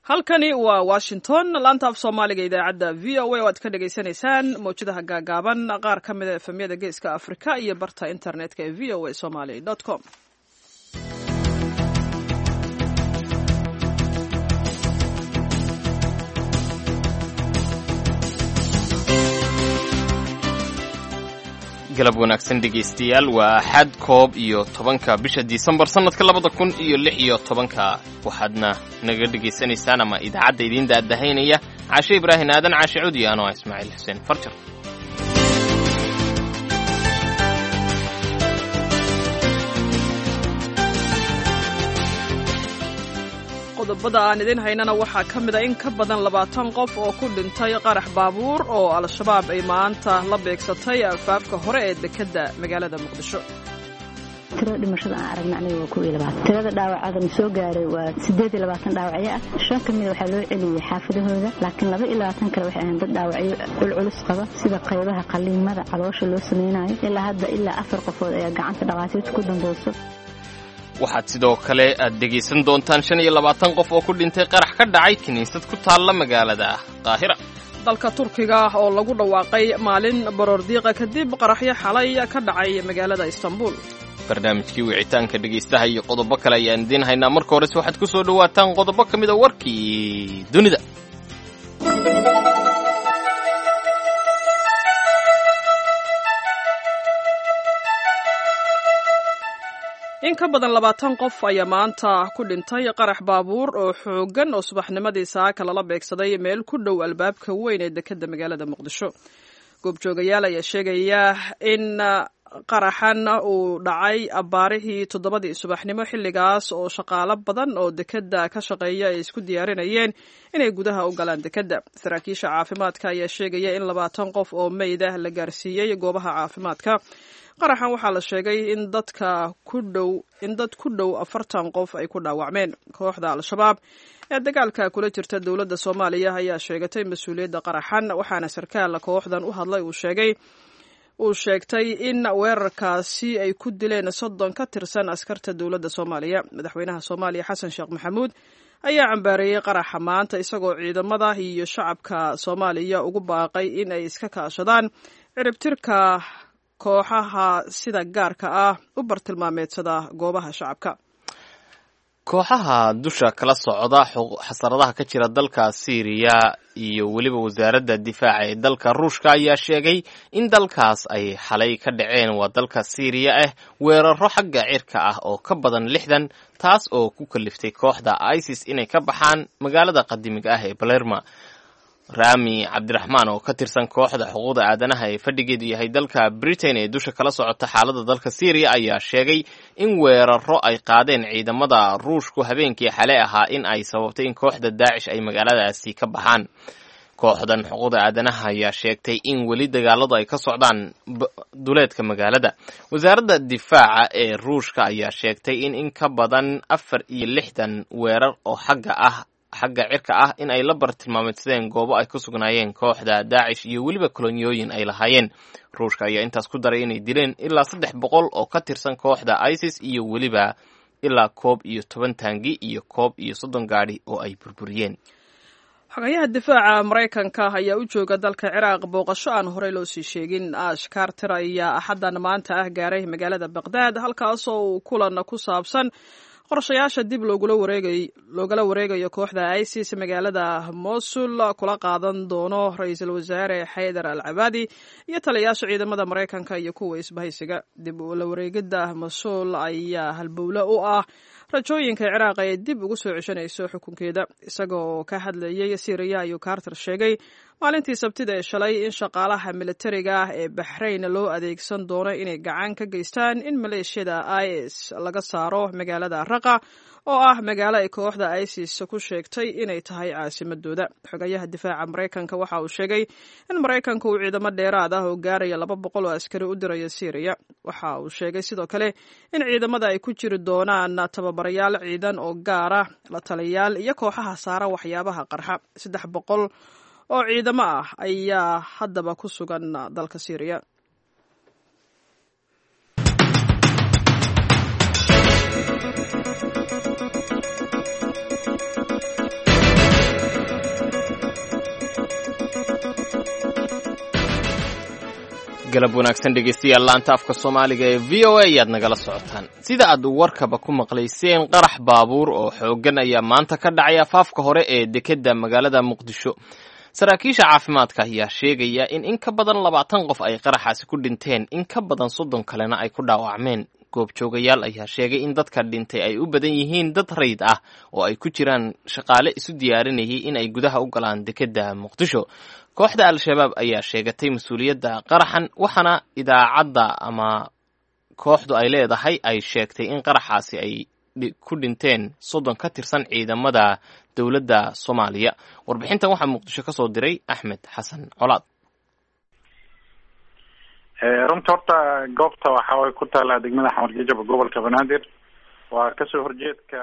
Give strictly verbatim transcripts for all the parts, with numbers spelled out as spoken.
halkani waa Washington laanta af Soomaaliga idaacadda V O A oo aad ka dhageysanaysaan mowjadaha gaagaaban qaar ka mid ah efemyada geeska Afrika iyo barta internetka ee v o a somali dot com. galab wanaagsan dhegaystayaal waa axad koob iyo tobanka bisha Disembar sanadka labada kun iyo lix iyo tobanka waxaadna naga dhegaysanaysaan ama idaacadda idin daadahaynaya Caashe Ibraahin Aadan Caashe Cudi ano Ismaaciil Xuseen Farjar. qodobada aan idin haynana waxaa ka mid ah in ka badan labaatan qof oo ku dhintay qarax baabuur oo al-shabaab ay maanta la beegsatay afaafka hore ee dekedda magaalada Muqdisho. tirada dhimashada aan aragnay aniga waa kow iyo labaatan. tirada dhaawacada soo gaaray waa siddeed iyo labaatan dhaawacyo ah. shan ka mid waxaa loo celiyay xaafadahooda, laakiin laba iyo labaatan kale waxay ahayn dad dhaawacyo culculus qaba sida qaybaha qaliimada caloosha loo sameeyay. ilaa hadda ilaa afar qofood ayaa gacanta dhaqaatiirta ku dambayso. waxaad sidoo kale aad dhegaysan doontaan shan iyo labaatan qof oo ku dhintay qarax ka dhacay kiniisad ku taalla magaalada Qaahira. dalka Turkiga oo lagu dhawaaqay maalin baroordiiqa kadib qaraxyo xalay ka dhacay magaalada Istanbul. barnaamijkii wicitaanka dhegaystaha iyo qodobo kale ayaan idin haynaa. marka hore waxaad ku soo dhawaataan qodobo ka mid ah warkii dunida. in ka badan labaatan qof ayaa maanta ku dhintay qarax baabuur oo xoogan oo subaxnimadii saaka lala beegsaday meel ku dhow albaabka weyn ee dekedda magaalada Muqdisho. goobjoogayaal ayaa sheegaya in qaraxan uu dhacay abaarihii toddobadii subaxnimo xilligaas oo shaqaalo badan oo dekedda ka shaqeeya ay isku diyaarinayeen inay gudaha u galaan dekedda. saraakiisha caafimaadka ayaa sheegaya in labaatan qof oo meyd ah la gaarsiiyey goobaha caafimaadka. qaraxan waxaa la sheegay in dadka ku dhow in dad ku dhow afartan qof ay ku dhaawacmeen. kooxda al-shabaab ee dagaalka kula jirta dowladda Soomaaliya ayaa sheegatay mas'uuliyadda qaraxan, waxaana sarkaal kooxdan u hadlay uu sheegay uu sheegtay in weerarkaasi ay ku dileen soddon ka tirsan askarta dowladda Soomaaliya. madaxweynaha Soomaaliya Xasan Sheekh Maxamuud ayaa cambaareeyay qaraxa maanta isagoo ciidamada iyo shacabka Soomaaliya ugu baaqay in ay iska kaashadaan ciribtirka kooxaha sida gaarka ah u bartilmaameedsada goobaha shacabka. kooxaha dusha kala socda xasaradaha ka jira dalka Syria iyo weliba wasaaradda difaaca ee dalka Ruushka ayaa sheegay in dalkaas ay xalay ka dhaceen waa dalka Syria ah weeraro xagga cirka ah oo ka badan lixdan, taas oo ku kaliftay kooxda ISIS inay ka baxaan magaalada qadiimiga ah ee Palermo. Rami Cabdiraxmaan oo ka tirsan kooxda xuquuqda aadanaha ee fadhigeedu yahay dalka Britain ee dusha kala socota xaaladda dalka Syria ayaa sheegay in weeraro ay qaadeen ciidamada Ruushku habeenkii xalay ahaa in ay sababtay in kooxda Daesh ay magaaladaasi ka baxaan. kooxdan xuquuqda aadanaha ayaa sheegtay in weli dagaaladu ay ka socdaan duleedka magaalada. wasaaradda difaaca ee Ruushka ayaa sheegtay in in ka badan afar iyo lixdan weerar oo xagga ah xagga cirka ah in ay la bartilmaameedsadeen goobo ay ku sugnaayeen kooxda Daesh iyo weliba kolonyooyin ay lahaayeen. Ruushka ayaa intaas ku daray inay dileen ilaa saddex boqol oo ka tirsan kooxda ISIS iyo weliba ilaa koob iyo toban taangi iyo koob iyo soddon gaadhi oo ay burburiyeen. xogayaha difaaca Mareykanka ayaa u jooga dalka Ciraaq booqasho aan horey loo sii sheegin. Ash Carter ayaa axaddan maanta ah gaaray magaalada Baghdad, halkaas oo uu kulan ku saabsan qorshayaasha dib loogula wareegay loogala wareegayo kooxda ISIS magaalada Mosul kula qaadan doono ra'iisul wasaare Haydar al-Abadi iyo taliyayaasha ciidamada Mareykanka iyo kuwa isbahaysiga. dib u la wareegida Mosul ayaa halbowle u ah rajooyinka Ciraaq ay dib ugu soo ceshanayso xukunkeeda. isagoo ka hadlayay Syria ayuu Carter sheegay maalintii Sabtida ee shalay in shaqaalaha militariga ah ee Bahrain loo adeegsan doono inay gacan ka geystaan in maleeshiyada I S laga saaro magaalada Raqqa oo ah magaalo ay kooxda ISIS ku sheegtay inay tahay caasimadooda. xogayaha difaaca Mareykanka waxa uu sheegay in Mareykanku uu ciidamo dheeraad ah oo gaaraya laba boqol oo askari u dirayo Syria. waxa uu sheegay sidoo kale in ciidamada ay ku jiri doonaan tababarayaal ciidan oo gaara, la taliyayaal iyo kooxaha saara waxyaabaha qarxa. saddex boqol oo ciidamo ah ayaa haddaba ku sugan dalka Syria. galab wanaagsan dhegeystayaal laanta afka Soomaaliga ee V O A ayaad nagala socotaan. Sida aad warkaba ku maqlayseen, qarax baabuur oo xooggan ayaa maanta ka dhacay afaafka hore ee dekedda magaalada Muqdisho. Saraakiisha caafimaadka ayaa sheegaya in in ka badan labaatan qof ay qaraxaasi ku dhinteen, in ka badan soddon kalena ay ku dhaawacmeen. goobjoogayaal ayaa sheegay in dadka dhintay ay u badan yihiin dad rayd ah oo ay ku jiraan shaqaale isu diyaarinayay in ay gudaha u galaan dekedda Muqdisho. Kooxda Al-Shabaab ayaa sheegatay mas'uuliyadda qaraxan, waxaana idaacadda ama kooxdu ay leedahay ay sheegtay in qaraxaasi ay ku dhinteen soddon ka tirsan ciidamada dowladda Soomaaliya. Warbixintan waxaa Muqdisho ka soo diray Axmed Xasan Colaad. runta horta goobta waxa ay ku taala degmada Xamarjajab gobolka Banaadir waa ka soo horjeedka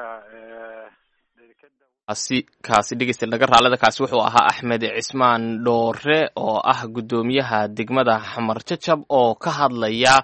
asi kaasi dhigista laga raalada kaasi wuxuu ahaa Axmed Cismaan Dhoore oo ah gudoomiyaha degmada Xamarjajab oo ka hadlaya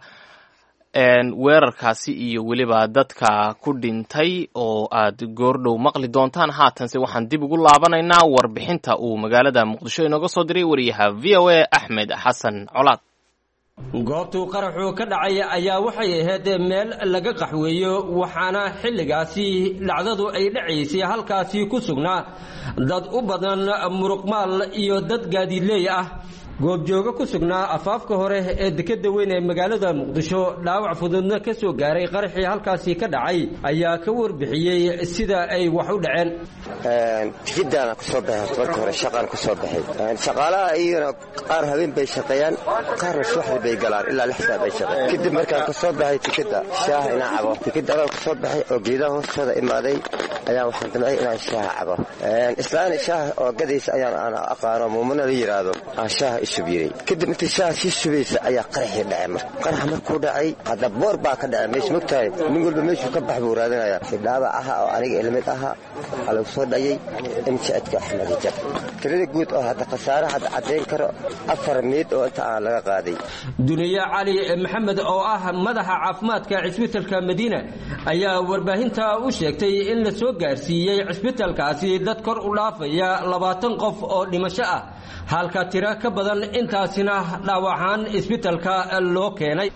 een weerarkaasi iyo waliba dadka ku dhintay oo aad goordhow maqli doontaan. Haatanse waxaan dib ugu laabanaynaa warbixinta uu magaalada Muqdisho inooga soo diray wariyaha V O A Axmed Xasan Colaad. goobtu qaraxu ka dhacay ayaa waxay ahayd meel laga qaxweeyo, waxaana xilligaasi dhacdadu ay dhacaysay halkaasi ku sugnaa dad u badan muruqmaal iyo dad gaadiidley ah. goobjooga ku sugnaa afaafka hore ee dekedda weyn ee magaalada Muqdisho dhaawac fududna ka soo gaaray qaraxii halkaasi ka dhacay ayaa ka warbixiyay sida ay wax u dhaceen. een dekedana ku soo baxay markii hore shaqan ku soo baxay een shaqaalaha iyana qaar habeen bay shaqeeyaan, qaarna subaxdii bay galaan ilaa lix saac bay shaqeeyaan. kadib markaan ka soo baxay dekedda shaah inaan cabo, dekedda ku soo baxay oo geedaha hoostooda imaaday ayaa waxaan damcay inaan shaah cabo. een islaan shaah oo gadaysa ayaan aan aqaano muumana la yiraahdo aan shaah isubiyay. kadib intii shaah si subaysa ayaa qaraxii dhacay. mar qarax markuu dhacay hada boor baa ka dhacay meesha mugtahay, nin walba meeshu ka baxay buu raadinaya. dhaawac aha oo aniga ilmid aha ala soo dhayay imtiadka Axmed Jab. tirada guud oo hada khasaare hada cadeyn karo afar meed oo inta aan laga qaaday. Duniya Cali Maxamed oo ah madaxa caafimaadka cisbitaalka Madiina ayaa warbaahinta u sheegtay in la soo gaarsiiyay cisbitaalkaasi dad kor u dhaafaya labaatan qof oo dhimasho ah, halka tiro ka badan intaasina dhaawacaan isbitaalka loo keenay.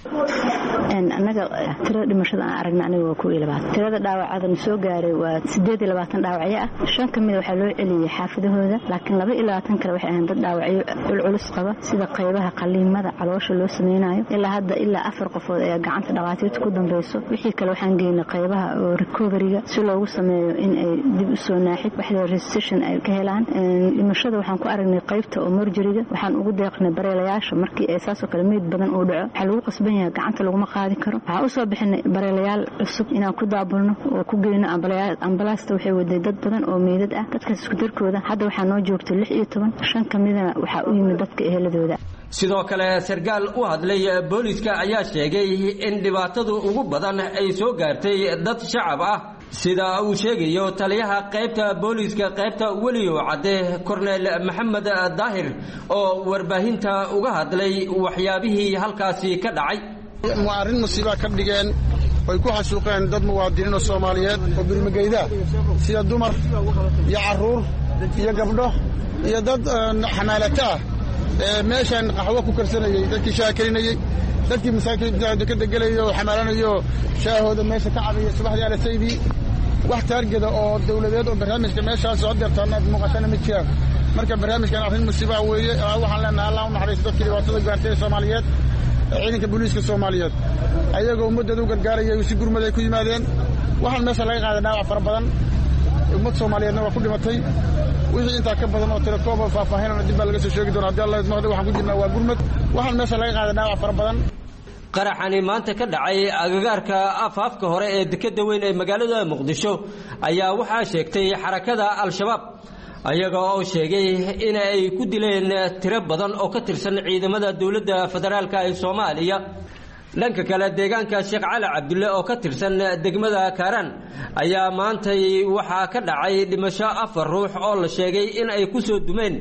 een anaga tirada dhimashada aan aragnay aniga waa ku ilabaad. tirada dhaawacada soo gaaray waa siddeed iyo labaatan dhaawacyo ah, shan kamid waxa loo celiyay xaafadahooda, laakiin laba iyo labaatan kale waxay ahayn dad dhaawacyo culculus qaba sida qaybaha qaliimada caloosha loo sameeyo. ilaa hadda ilaa afar qofood ayaa gacanta dhaqaatiirta ku dambayso. wixii kale waxaan geynay qaybaha oo recovery-ga si loogu sameeyo in ay dib u soo naaxid wax la resuscitation ay ka helaan. een dhimashada waxaan ku aragnay qaybta oo morjariga, waxaan ugu deeqnay bareelayaasha markii ay saas oo kale meed badan oo dhaco waxa lagu qasban gacanta lagu ma qaadi karo. waxa u soo bixinay bareelayaal cusub inaan ku daabulno oo ku geeyno ambalaasta. waxay waday dad badan oo meedad ah, dadkaas isku darkooda hadda waxaa noo joogto lix iyo toban, shan kamidna waxaa u yimid dadka eheladooda. sidoo kale sargaal u hadlay booliska ayaa sheegay in dhibaatadu ugu badan ay soo gaartay dad shacab ah, sida uu sheegayo taliyaha qaybta booliska qaybta weliyo cadde Cornel Maxamed Daahir oo warbaahinta uga hadlay waxyaabihii halkaasi ka dhacay. maarin musiiba ka dhigeen way ku xasuuqeen dad muwaadiniin Soomaaliyeed oo birmageyda sida dumar iyo caruur iyo gabdho iyo dad xamaalata ee meeshan qaxwo ku karsanayay, dadkii shaakirinayay, dadkii masaakiinta dekedda galayo xamaalanayo shaahooda meesha ka cabaya subaxdii ala saydi. wax taargada oo dawladeed oo barnaamijka meeshaas soo dirtaan aad muuqatana ma jiraan. marka barnaamijkan arrin musiiba weeye, waxaan leenahay Allah u naxariisto dadkii dhibaatada gaartay Soomaaliyeed, ciidanka booliiska Soomaaliyeed ayagoo ummadooda u gargaarayay si gurmad ay ku yimaadeen. waxaan meesha laga qaaday dhaawac fara badan, ummad Soomaaliyeedna waa ku dhimatay. wixii inta ka badan oo tirakoob faahfaahinana dib laga soo sheegi doonaa haddii Allah idmo. waxaan ku jirnaa waa gurmad. waxaan meesha laga qaaday dhaawac fara badan. qaraxani maanta ka dhacay agagaarka afaafka hore ee dekedda weyn ee magaalada Muqdisho ayaa waxaa sheegtay xarakada Al-Shabaab, ayaga oo sheegay in ay ku dileen tiro badan oo ka tirsan ciidamada dawladda federaalka ee Soomaaliya. dhanka kale deegaanka Sheekh Cali Cabdulle oo ka tirsan degmada Kaaraan ayaa maanta waxaa ka dhacay dhimasho afar ruux oo la sheegay in ay ku soo dumeen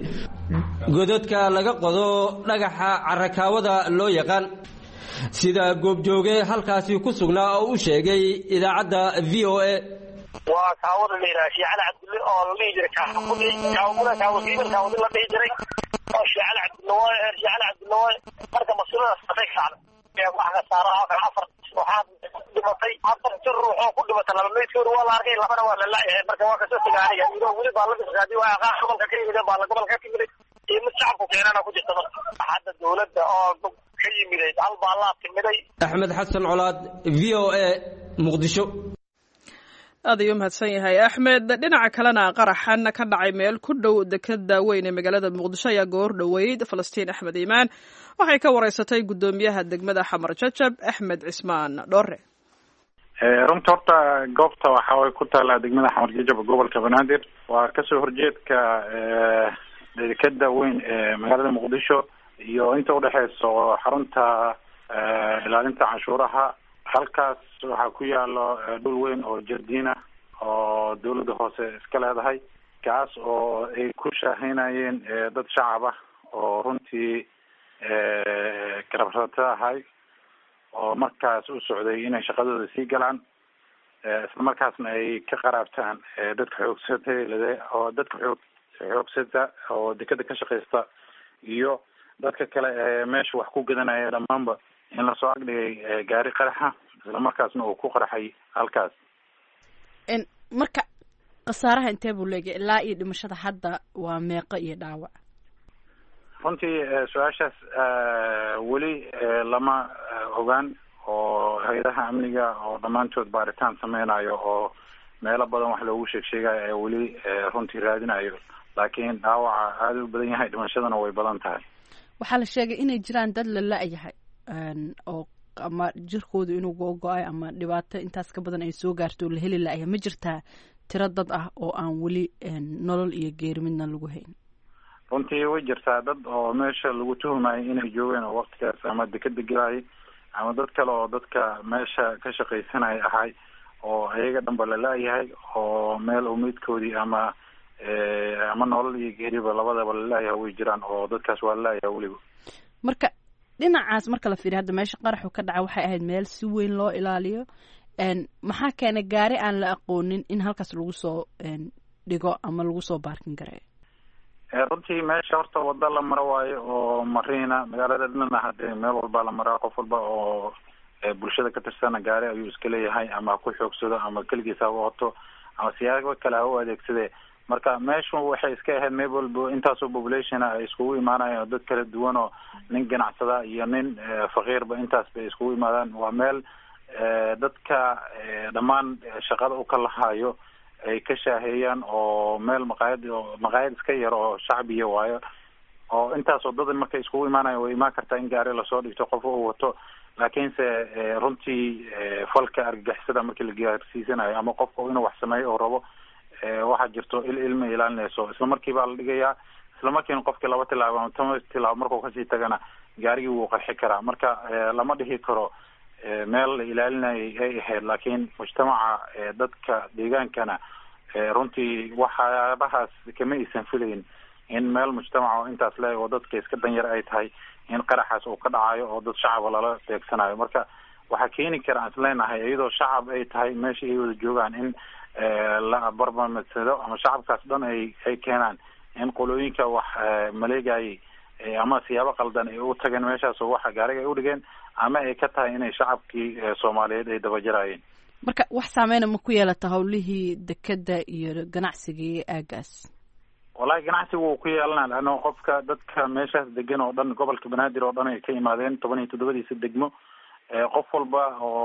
godadka laga qodo dhagaxa carakaawada loo yaqaan, sida goobjooge halkaasi ku sugnaa oo u sheegay idaacadda V O A. waa kaawada la yidhaha shiicada cabdulle oo la dhihi jiray kaawada kaawadiiban kaawadi la dhihi jiray oo shiicada cabdulle waaye heer shiicada cabdulle waaye marka mas-uuladaas atay kacda wax ka saara kale afar waxaa dhimatay afar jir ruux oo ku dhimatay laba meydkooda waa la arkay labana waa la laayahay marka waa kasoo tegay aniga iyadoo weli baa la dhishaaday waa aqaa gobolka ka yimid baa la gobolka ka yimid iyo mid shacabku keenana ku jirta marka hadda dowladda oo ka yimiday hal baa la timiday. Axmed Xasan Colaad, V O A, Muqdisho. aad ayuu mahadsan yahay axmed. dhinaca kalena qaraxan ka dhacay meel ku dhow dekada weyn ee magaalada muqdisho ayaa goor dhoweyd falastiin axmed iimaan waxay ka wareysatay guddoomiyaha degmada xamar jajab axmed cismaan dhoore. runta horta goobta waxa way ku taalaa degmada xamar jajab gobolka banaadir waa kasoo horjeedka dekada weyn ee magaalada muqdisho iyo inta udhexeyso xarunta ilaalinta canshuuraha. halkaas waxaa ku yaalo dhul weyn oo jardiina oo dawladda hoose iska leedahay kaas oo ay ku shaahaynayeen dad shacab ah oo runtii garabsata ahay oo markaas u socday inay shaqadooda sii galaan isla markaasna ay ka qaraabtaan dadka xoogsata oo dadka xoog xoogsata oo dekada ka shaqeysta iyo dadka kale ee meesha wax ku gadanaya dhamaanba in lasoo agdhigay gaari qaraxa isla markaasna uu ku qaraxay halkaas. marka khasaaraha intee buu leegay ilaa iyo dhimashada hadda waa meeqo iyo dhaawac? runtii su-aashaas weli lama ogaan oo hay-adaha amniga oo dhammaantood baaritaan sameynayo oo meelo badan wax loogu sheeg sheegayo ee weli runtii raadinayo laakiin dhaawaca aada u badan yahay dhimashadana way badan tahay. waxaa la sheegay inay jiraan dad la la-yahay oo ama jirkoodu inuu go-go-ay ama dhibaato intaas ka badan ay soo gaarto oo la heli la-yahay. ma jirtaa tiro dad ah oo aan weli nolol iyo geeri midna lagu hayn? runtii way jirtaa dad oo meesha lagu tuhumayay inay joogeen oo waktigaas ama dekada gelayay ama dad kale oo dadka meesha ka shaqaysanaya ahay oo ayaga dhanba la la-yahay oo meel umeydkoodii ama ama nolol iyo geeriba labadaba la la-yahay way jiraan oo dadkaas waa la la-yahay weliba. marka dhinacaas marka la fiiriyo hadda meesha qaraxu ka dhaca waxay ahayd meel si weyn loo ilaaliyo. maxaa keenay gaari aan la aqoonin in halkaas lagu soo dhigo ama lagu soo baarkin gareeyo? runtii meesha horta wada la maro waayo oo mariina magaalada dhanna hadee meel walba la maraa qof walba oo bulshada ka tirsana gaari ayuu iska leeyahay ama ku xoogsado ama keligiisa ha wato ama siyaabo kale ha u adeegsade. marka meeshu waxay iska ahayd meel walba intaasoo population ay iskugu imaanayeen dad kala duwan oo nin ganacsada iyo nin faqiirba intaas bay iskugu imaadaan. waa meel dadka dhammaan shaqada u kala hayo ay ka shaaheeyaan oo meel maqaayad maqaayad iska yar oo shacbiya waayo oo intaasoo dad markay iskugu imaanayan way imaan kartaa in gaari lasoo dhigto qof uu wato laakiinse runtii falka argagixisada markii la gaarsiisanayo ama qofka inuu wax sameeyo oo rabo waxaa jirto il ilma ilaalinayso isla markii baa la dhigayaa isla markiina qofkii laba tilaabo ama toban tilaabo markuu kasii tagana gaarigii wuu qarxi karaa. marka lama dhihi karo meel la ilaalinayay ay ahayd laakiin mujtamaca dadka deegaankana runtii waxyaabahaas kama aysan filayn in meel mujtamaca oo intaas le oo dadka iska danyar ay tahay in qaraxaas uu ka dhacayo oo dad shacaba lala beegsanayo. marka waxaa keeni kara aan isleenahay iyadoo shacab ay tahay meesha ay wada joogaan in la barbarmadsado ama shacabkaas dhan ay ay keenaan in qolooyinka wax maleegayay ama siyaabo qaldan ay u tageen meeshaas oo waxa gaariga ay u dhigeen ama ay ka tahay inay shacabkii Soomaaliyeed ay dabajaraayeen. marka wax saameyn ma ku yeelata hawlihii dekada iyo ganacsigii aagaas? wallahi ganacsigu wuu ku yeelanaa laano qofka dadka meeshaas degan oo dhan gobolka banaadir oo dhan ay ka yimaadeen toban iyo toddobadiisa degmo qof walba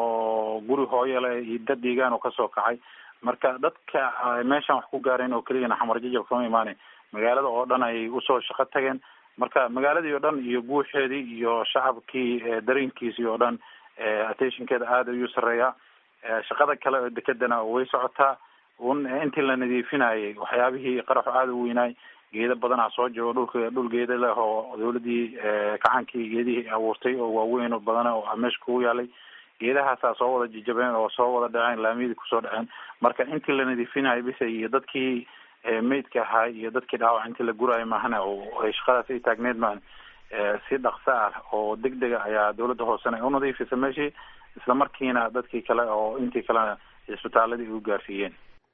oo guri hooyale iyo dad deegaan oo kasoo kacay. marka dadka meeshaan wax ku gaareen oo keligana xamar jajab kama imaanay magaalada oo dhan ay usoo shaqo tageen. marka magaaladii oo dhan iyo guuxeedii iyo shacabkii dareenkiisii oo dhan attentionkeeda aada ayuu sareeyaa. shaqada kale oo dekadana way socotaa un intii la nadiifinayay waxyaabihii qaraxu aada u weynaay geeda badanaa soo joogo dhulka dhul geeda leh oo dawladii kacankii geedihii abuurtay oo waaweyn oo badan oo meesha kugu yaalay geedahaasaa soo wada jijabeen oo soo wada dhaceen laamiyadii kusoo dhaceen. marka intii la nadiifinayay bisa iyo dadkii meydka ahaa iyo dadkii dhaawac intii la guraayo maahana oo ay shaqadaas ay taagneed maan si dhaqso ah oo degdega ayaa dawladda hoosena u nadiifisa meeshii isla markiina dadkii kale oo intii kalena isbitaaladii u gaarsiiyeen.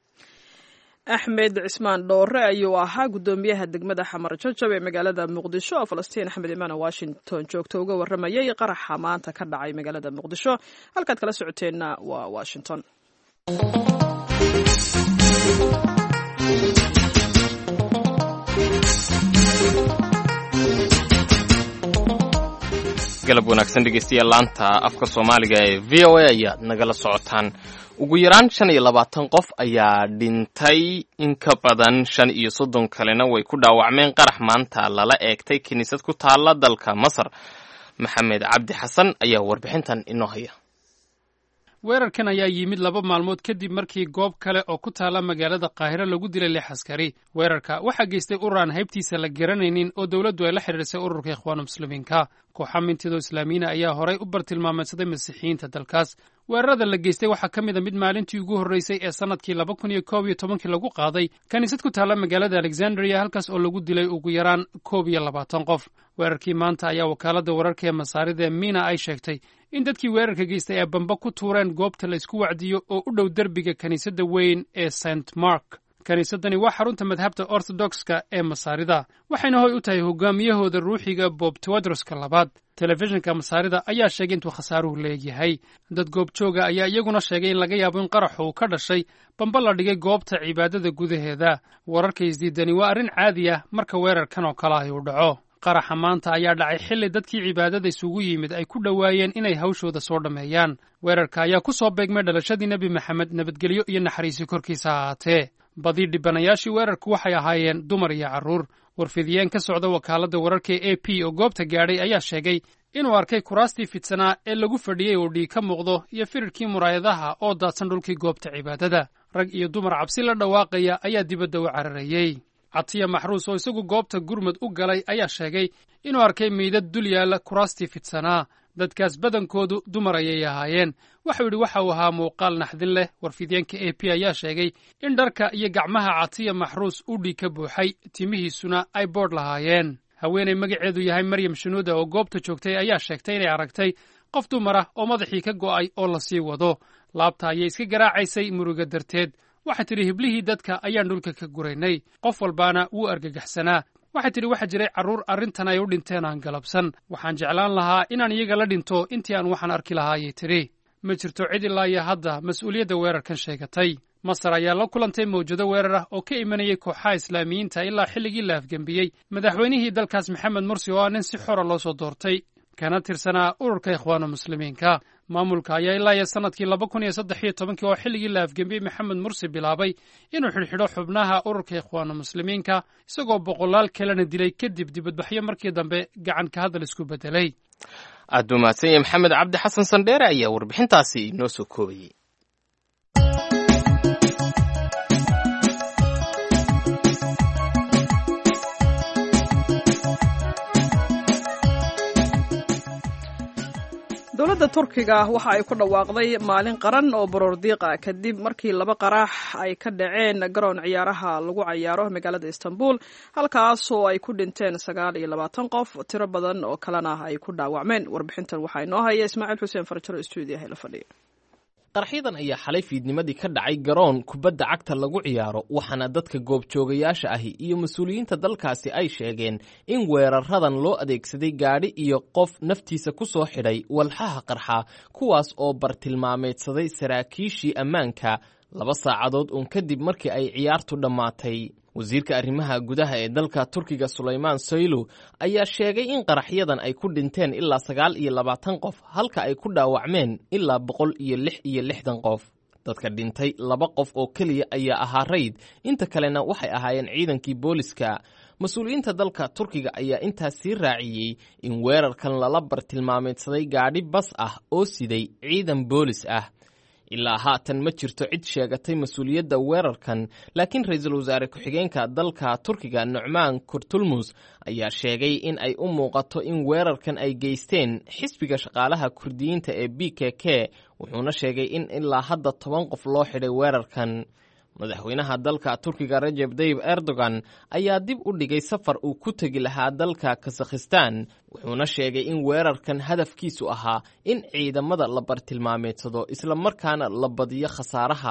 axmed cismaan dhoore ayuu ahaa guddoomiyaha degmada xamar jajab ee magaalada muqdisho oo falastiin axmed imaan washington joogto uga waramayay qaraxa maanta ka dhacay magaalada muqdisho halkaad kala socoteenna waa washington. galab wanaagsan dhegeystayaal laanta afka Soomaaliga ee V O A ayaad nagala socotaan. ugu yaraan shan iyo labaatan qof ayaa dhintay, in ka badan shan iyo soddon kalena way ku dhaawacmeen qarax maanta lala eegtay kiniisad ku taala dalka Masar. Maxamed Cabdi Xasan ayaa warbixintan inoo haya. weerarkan ayaa yimid laba maalmood kadib markii goob kale oo ku taala magaalada Qaahira lagu dilay lix askari. weerarka waxaa geystay urur haybtiisa la garanaynin oo dawladdu ay la xiriirisay ururka Ikhwaanul Muslimiinka. kooxo mintido islaamiina ayaa horay u bartilmaameedsaday masiixiyiinta dalkaas. weerarada la geystay waxaa ka mid a mid maalintii ugu horreysay ee sanadkii laba kun iyo koob iyo tobankii lagu qaaday kaniisad ku taala magaalada Alexandria, halkaas oo lagu dilay ugu yaraan koob iyo labaatan qof. weerarkii maanta ayaa wakaaladda wararka ee Masaarida Mina ay sheegtay in dadkii weerarka geystay ay bamba ku tuureen goobta la isku wacdiyo oo u dhow derbiga kaniisadda weyn ee Saint Mark. kaniisadani waa xarunta madhabta Orthodoxka ee Masaarida, waxayna hoy u tahay hogaamiyahooda ruuxiga Bob Tewodroska labaad. telefishinka Masaarida ayaa sheegay intuu khasaaruhu leegyahay. dad goobjooga ayaa iyaguna sheegay in laga yaabo in qaraxu uu ka dhashay bamba la dhigay goobta cibaadada gudaheeda. wararka isdiidani waa arrin caadi ah marka weerarkan oo kale ay u dhaco. qaraxa maanta ayaa dhacay xilli dadkii cibaadada isugu yimid ay ku dhowaayeen inay hawshooda soo dhammeeyaan. weerarka ayaa ku soo beegmay dhalashadii nebi maxamed, nabadgelyo iyo naxariisi korkiisa ahaatee. badii dhibanayaashii weerarku waxay ahaayeen dumar iyo carruur. warfidiyeen ka socda wakaaladda wararka ee A P oo goobta gaadhay ayaa sheegay inuu arkay kuraastii fidsanaa ee lagu fadhiyey oo dhiig ka muuqdo iyo firirkii muraayadaha oo daadsan dhulkii goobta cibaadada. rag iyo dumar cabsi la dhawaaqaya ayaa dibadda u cararayey. catiya maxruus oo isagu goobta gurmud u galay ayaa sheegay inuu arkay meydad dul yaalla kuraastii fidsanaa. dadkaas badankoodu dumar ayay ahaayeen. waxau yidhi waxa uu ahaa muuqaal naxdin leh. warfideenka A P ayaa sheegay in dharka iyo gacmaha catiya maxruus u dhiig ka buuxay, timihiisuna ay boodh lahaayeen. haweenay magaceedu yahay Maryam Shanuuda oo goobta joogtay ayaa sheegtay inay aragtay qof dumar ah oo madaxii ka go'ay oo la sii wado. laabta ayay iska garaacaysay muruga darteed. waxay tidhi hiblihii dadka ayaan dhulka ka guraynay. qof walbaana wuu argagaxsanaa. waxay tidhi waxaa jiray carruur arrintan ay u dhinteen aan galabsan. waxaan jeclaan lahaa inaan iyaga la dhinto intii aan waxaan arki lahaa ayay tidhi. ma jirto cid ilaa iyo hadda mas-uuliyadda weerarkan sheegatay. masar ayaa la kulantay mawjado weerar ah oo ka imanayay kooxaha islaamiyiinta ilaa xilligii la afgembiyey madaxweynihii dalkaas maxamed mursi oo ah nin si xora loo soo doortay kana tirsanaa ururka Ikhwaanul Muslimiinka. maamulka ayaa ilaa iyo sanadkii laba kun iyo saddex iyo tobankii oo xilligii la afgembiyey maxamed mursi bilaabay inuu xidhxidho xubnaha ururka Ikhwaanul Muslimiinka, isagoo boqolaal kalena dilay kadib dibadbaxyo markii dambe gacan ka hadal isku bedelay. aad buu mahadsan yahay Maxamed Cabdi Xasan Sandheere ayaa warbixintaasi inoo soo koobayay. dowladda Turkiga waxa ay ku dhawaaqday maalin qaran oo baroordiiq ah kadib markii laba qarax ay ka dhaceen garoon ciyaaraha lagu ciyaaro magaalada Istanbul, halkaas oo ay ku dhinteen sagaal iyo labaatan qof, tiro badan oo kalena ay ku dhaawacmeen. warbixintan waxaa inoo haya Ismaaciil Xuseen Farjaro stuudiyaha la fadhiya. qaraxyadan ayaa xalay fiidnimadii ka dhacay garoon kubadda cagta lagu ciyaaro, waxaana dadka goobjoogayaasha ahi iyo mas-uuliyiinta dalkaasi ay sheegeen in weeraradan loo adeegsaday gaadhi iyo qof naftiisa ku soo xidhay walxaha qarxa, kuwaas oo bartilmaameedsaday saraakiishii ammaanka laba saacadood uun kadib markii ay ciyaartu dhammaatay. wasiirka arrimaha gudaha ee dalka Turkiga Suleyman Soylu ayaa sheegay in qaraxyadan ay ku dhinteen ilaa sagaal iyo labaatan qof, halka ay ku dhaawacmeen ilaa boqol iyo lix iyo lixdan qof. dadka dhintay laba qof oo keliya ayaa ahaa rayd, inta kalena waxay ahaayeen ciidankii booliska. mas-uuliyiinta dalka Turkiga ayaa intaas sii raaciyey in weerarkan lala bartilmaameedsaday gaadhi bas ah oo siday ciidan boolis ah. ilaa haatan ma jirto cid sheegatay mas-uuliyadda weerarkan, laakiin ra-iisul wasaare ku-xigeenka dalka Turkiga Nucmaan Kurtulmus ayaa sheegay in ay u muuqato in weerarkan ay geysteen xisbiga shaqaalaha Kurdiyiinta ee B K K, wuxuuna sheegay in ilaa hadda toban qof loo xidhay weerarkan. madaxweynaha dalka Turkiga Recep Tayyip Erdogan ayaa dib u dhigay safar uu ku tegi lahaa dalka Kazakhstan, wuxuuna sheegay in weerarkan hadafkiisu ahaa in ciidamada la bartilmaameedsado isla markaana la badiyo khasaaraha.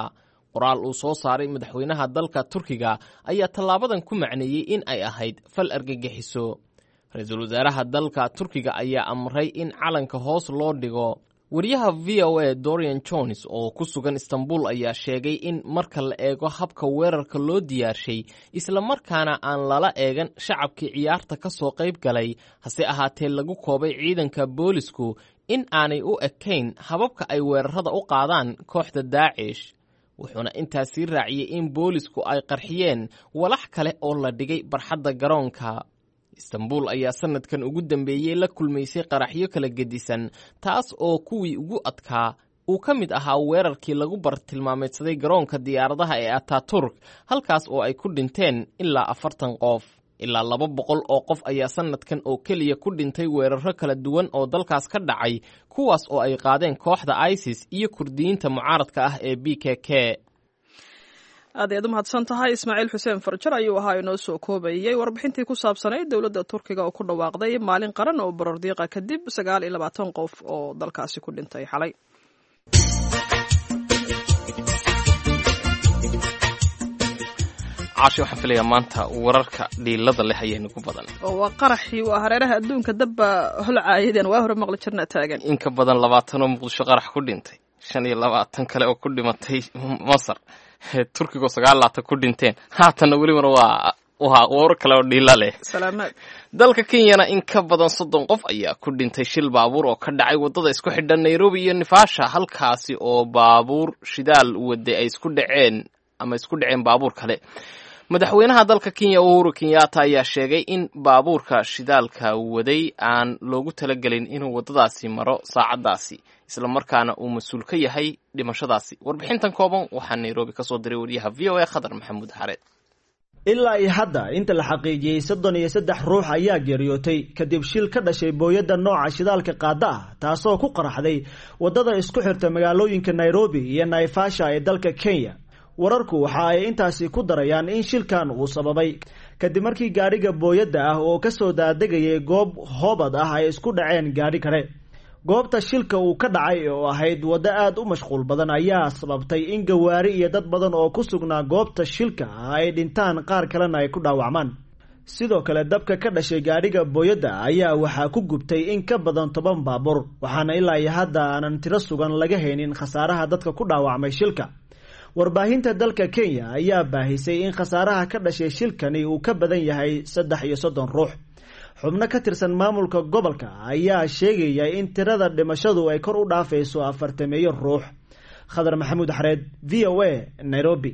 qoraal uu soo saaray madaxweynaha dalka turkiga ayaa tallaabadan ku macneeyey in ay ahayd fal argagixiso. ra-iisul wasaaraha dalka turkiga ayaa amray in calanka hoos loo dhigo. wariyaha v o a dorian jones oo ku sugan istanbul ayaa sheegay in marka la eego habka weerarka loo diyaarshay isla markaana aan lala eegan shacabkii ciyaarta ka soo qayb galay hase ahaatee lagu koobay ciidanka boolisku in aanay u ekayn hababka ay weerarada u qaadaan kooxda daacish. wuxuuna intaasii raaciyey in boolisku ay qarxiyeen walax kale oo la dhigay barxadda garoonka. istanbul ayaa sanadkan ugu dambeeyey la kulmaysay qaraxyo kala gedisan taas oo kuwii ugu adkaa uu ka mid ahaa weerarkii lagu bartilmaameedsaday garoonka diyaaradaha ee ataturk halkaas oo ay ku dhinteen ilaa afartan qof. ilaa laba boqol oo qof ayaa sanadkan oo keliya ku dhintay weeraro kala duwan oo dalkaas ka dhacay kuwaas oo ay qaadeen kooxda isis iyo kurdiyiinta mucaaradka ah ee b k k. aad ayaad u mahadsan tahay ismaaciil xuseen farjar ayuu ahaa inoo soo koobayey warbixintii ku saabsanayd dowladda turkiga oo ku dhawaaqday maalin qaran oo barordiiqa kadib sagaal iyo labaatan qof oo dalkaasi ku dhintay xalay. caashi waxaan filayaa maanta wararka dhiilada leh ayaa nagu badan oo waa qaraxii waa hareeraha adduunka dabba holcaayadeen waa hore maqli jirna taagan in ka badan labaatan oo muqdisho qarax ku dhintay shan iyo labaatan kale oo ku dhimatay masar turkiga oo sagaal labaatan ku dhinteen haatanna welibana waa waa warar kale oo dhiila leh. salaamaad. dalka kenyana in ka badan soddon qof ayaa ku dhintay shil baabuur oo ka dhacay waddada isku xidha nairobi iyo nifaasha halkaasi oo baabuur shidaal waday ay isku dhaceen ama isku dhaceen baabuur kale. madaxweynaha dalka kenya uhuru kenyatta ayaa sheegay in baabuurka shidaalka waday aan loogu talagelin inuu waddadaasi maro saacaddaasi isla markaana uu mas-uul ka yahay dhimashadaasi. warbixintan kooban waxaa nairobi ka soo diray wariyaha v o a khadar maxamuud xareed. ilaa iyo hadda inta la xaqiijiyey soddon iyo saddex ruux ayaa geeriyootay kadib shil ka dhashay booyadda nooca shidaalka qaada ah taasoo ku qaraxday waddada isku xirta magaalooyinka nairobi iyo naivasha ee dalka kenya. wararku waxa ay intaasi ku darayaan in shilkan uu sababay kadib markii gaadhiga booyadda ah oo ka soo daadegayay goob hoobad ah ay isku dhaceen gaadhi kale. goobta shilka uu ka dhacay oo ahayd waddo aad u mashquul badan ayaa sababtay in gawaari iyo dad badan oo ku sugnaa goobta shilka ay dhintaan qaar kalena ay ku dhaawacmaan. sidoo kale dabka ka dhashay gaadhiga booyadda ayaa waxaa ku gubtay in ka badan toban baabuur waxaana ilaa iyo hadda aanan tiro sugan laga haynin khasaaraha dadka ku dhaawacmay shilka. warbaahinta dalka kenya ayaa baahisay in khasaaraha ka dhashay shilkani uu ka badan yahay saddex iyo soddon ruux. xubno ka tirsan maamulka gobolka ayaa sheegaya in tirada dhimashadu ay kor u dhaafayso afartameeyo ruux. khadar maxamuud xareed v o a nairobi.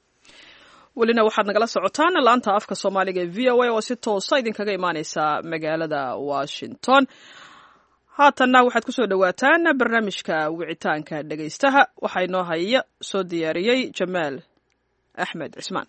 welina waxaad nagala socotaan laanta afka soomaaliga ee v o a oo si toosa idinkaga imaaneysa magaalada washington. haatanna waxaad ku soo dhowaataan barnaamijka wicitaanka dhegaystaha waxaa inoo haya soo diyaariyey jamaal axmed cismaan.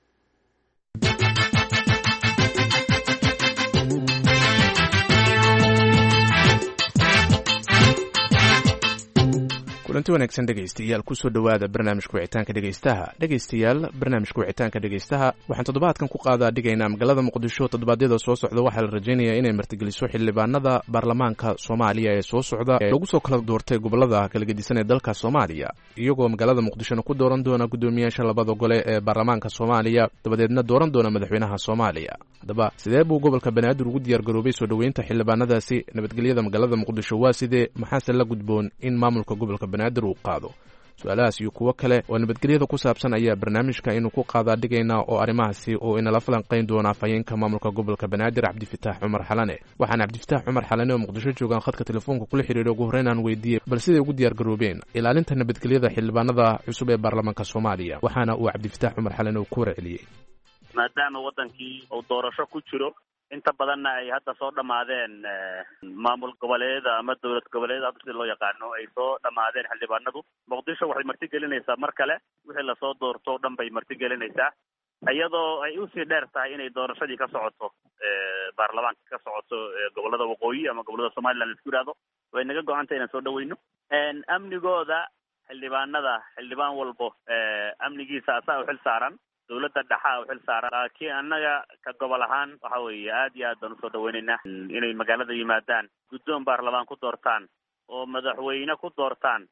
kulanti wanaagsan dhegaystayaal kusoo dhowaada barnaamijka wicitaanka dhegaystaha. dhegaystayaal barnaamijka wicitaanka dhegaystaha waxaan toddobaadkan ku qaadaa dhigaynaa magaalada muqdisho toddobaadyada soo socda waxaa la rajaynayaa inay martigeliso xildhibaanada baarlamaanka soomaaliya ee soo socda ee lagu soo kala doortay gobolada kala gedisan ee dalka soomaaliya iyagoo magaalada muqdishona ku dooran doona guddoomiyaasha labada gole ee baarlamaanka soomaaliya dabadeedna dooran doona madaxweynaha soomaaliya. haddaba sidee buu gobolka banaadir ugu diyaargaroobay soo dhoweynta xildhibaanadaasi? nabadgelyada magaalada muqdisho waa sidee? maxaase la gudboon in maamulka gobolka banaadir uu qaado? su-aalahaas iyo kuwo kale oo nabadgelyada ku saabsan ayaa barnaamijka inuu ku qaadaa dhigaynaa oo arrimahaasi oo inala falanqayn doona afhayeenka maamulka gobolka banaadir cabdifitaax cumar xalane. waxaana cabdifitaax cumar xalane oo muqdisho joogaan khadka telefoonka kula xidhiidha ugu horreyn aan weydiiyey bal siday ugu diyaargaroobeen ilaalinta nabadgelyada xildhibaanada cusub ee baarlamaanka soomaaliya. waxaana uu cabdifitaax cumar xalane uu ku warceliyey maadaama wadankii uu doorasho ku jiro inta badanna ay hadda soo dhammaadeen maamul goboleeda ama dowlad goboleeda hadda sida loo yaqaano ay soo dhammaadeen xildhibaanadu. muqdisho waxay martigelinaysaa mar kale wixii lasoo doorto o dhan bay martigelinaysaa iyadoo ay usii dheer tahay inay doorashadii ka socoto baarlamaanka ka socoto gobolada waqooyi ama gobolada somaliland la isku yidhaahdo. way naga go-antay inaan soo dhaweyno amnigooda xildhibaanada xildhibaan walbo amnigiisa asaa u xil saaran dowladda dhaxaa u xil saaran. laakiin annaga ka gobol ahaan waxa weeye aad iyo aad baan usoo dhaweynaynaa inay magaalada yimaadaan guddoon baarlamaan ku doortaan oo madaxweyne ku doortaan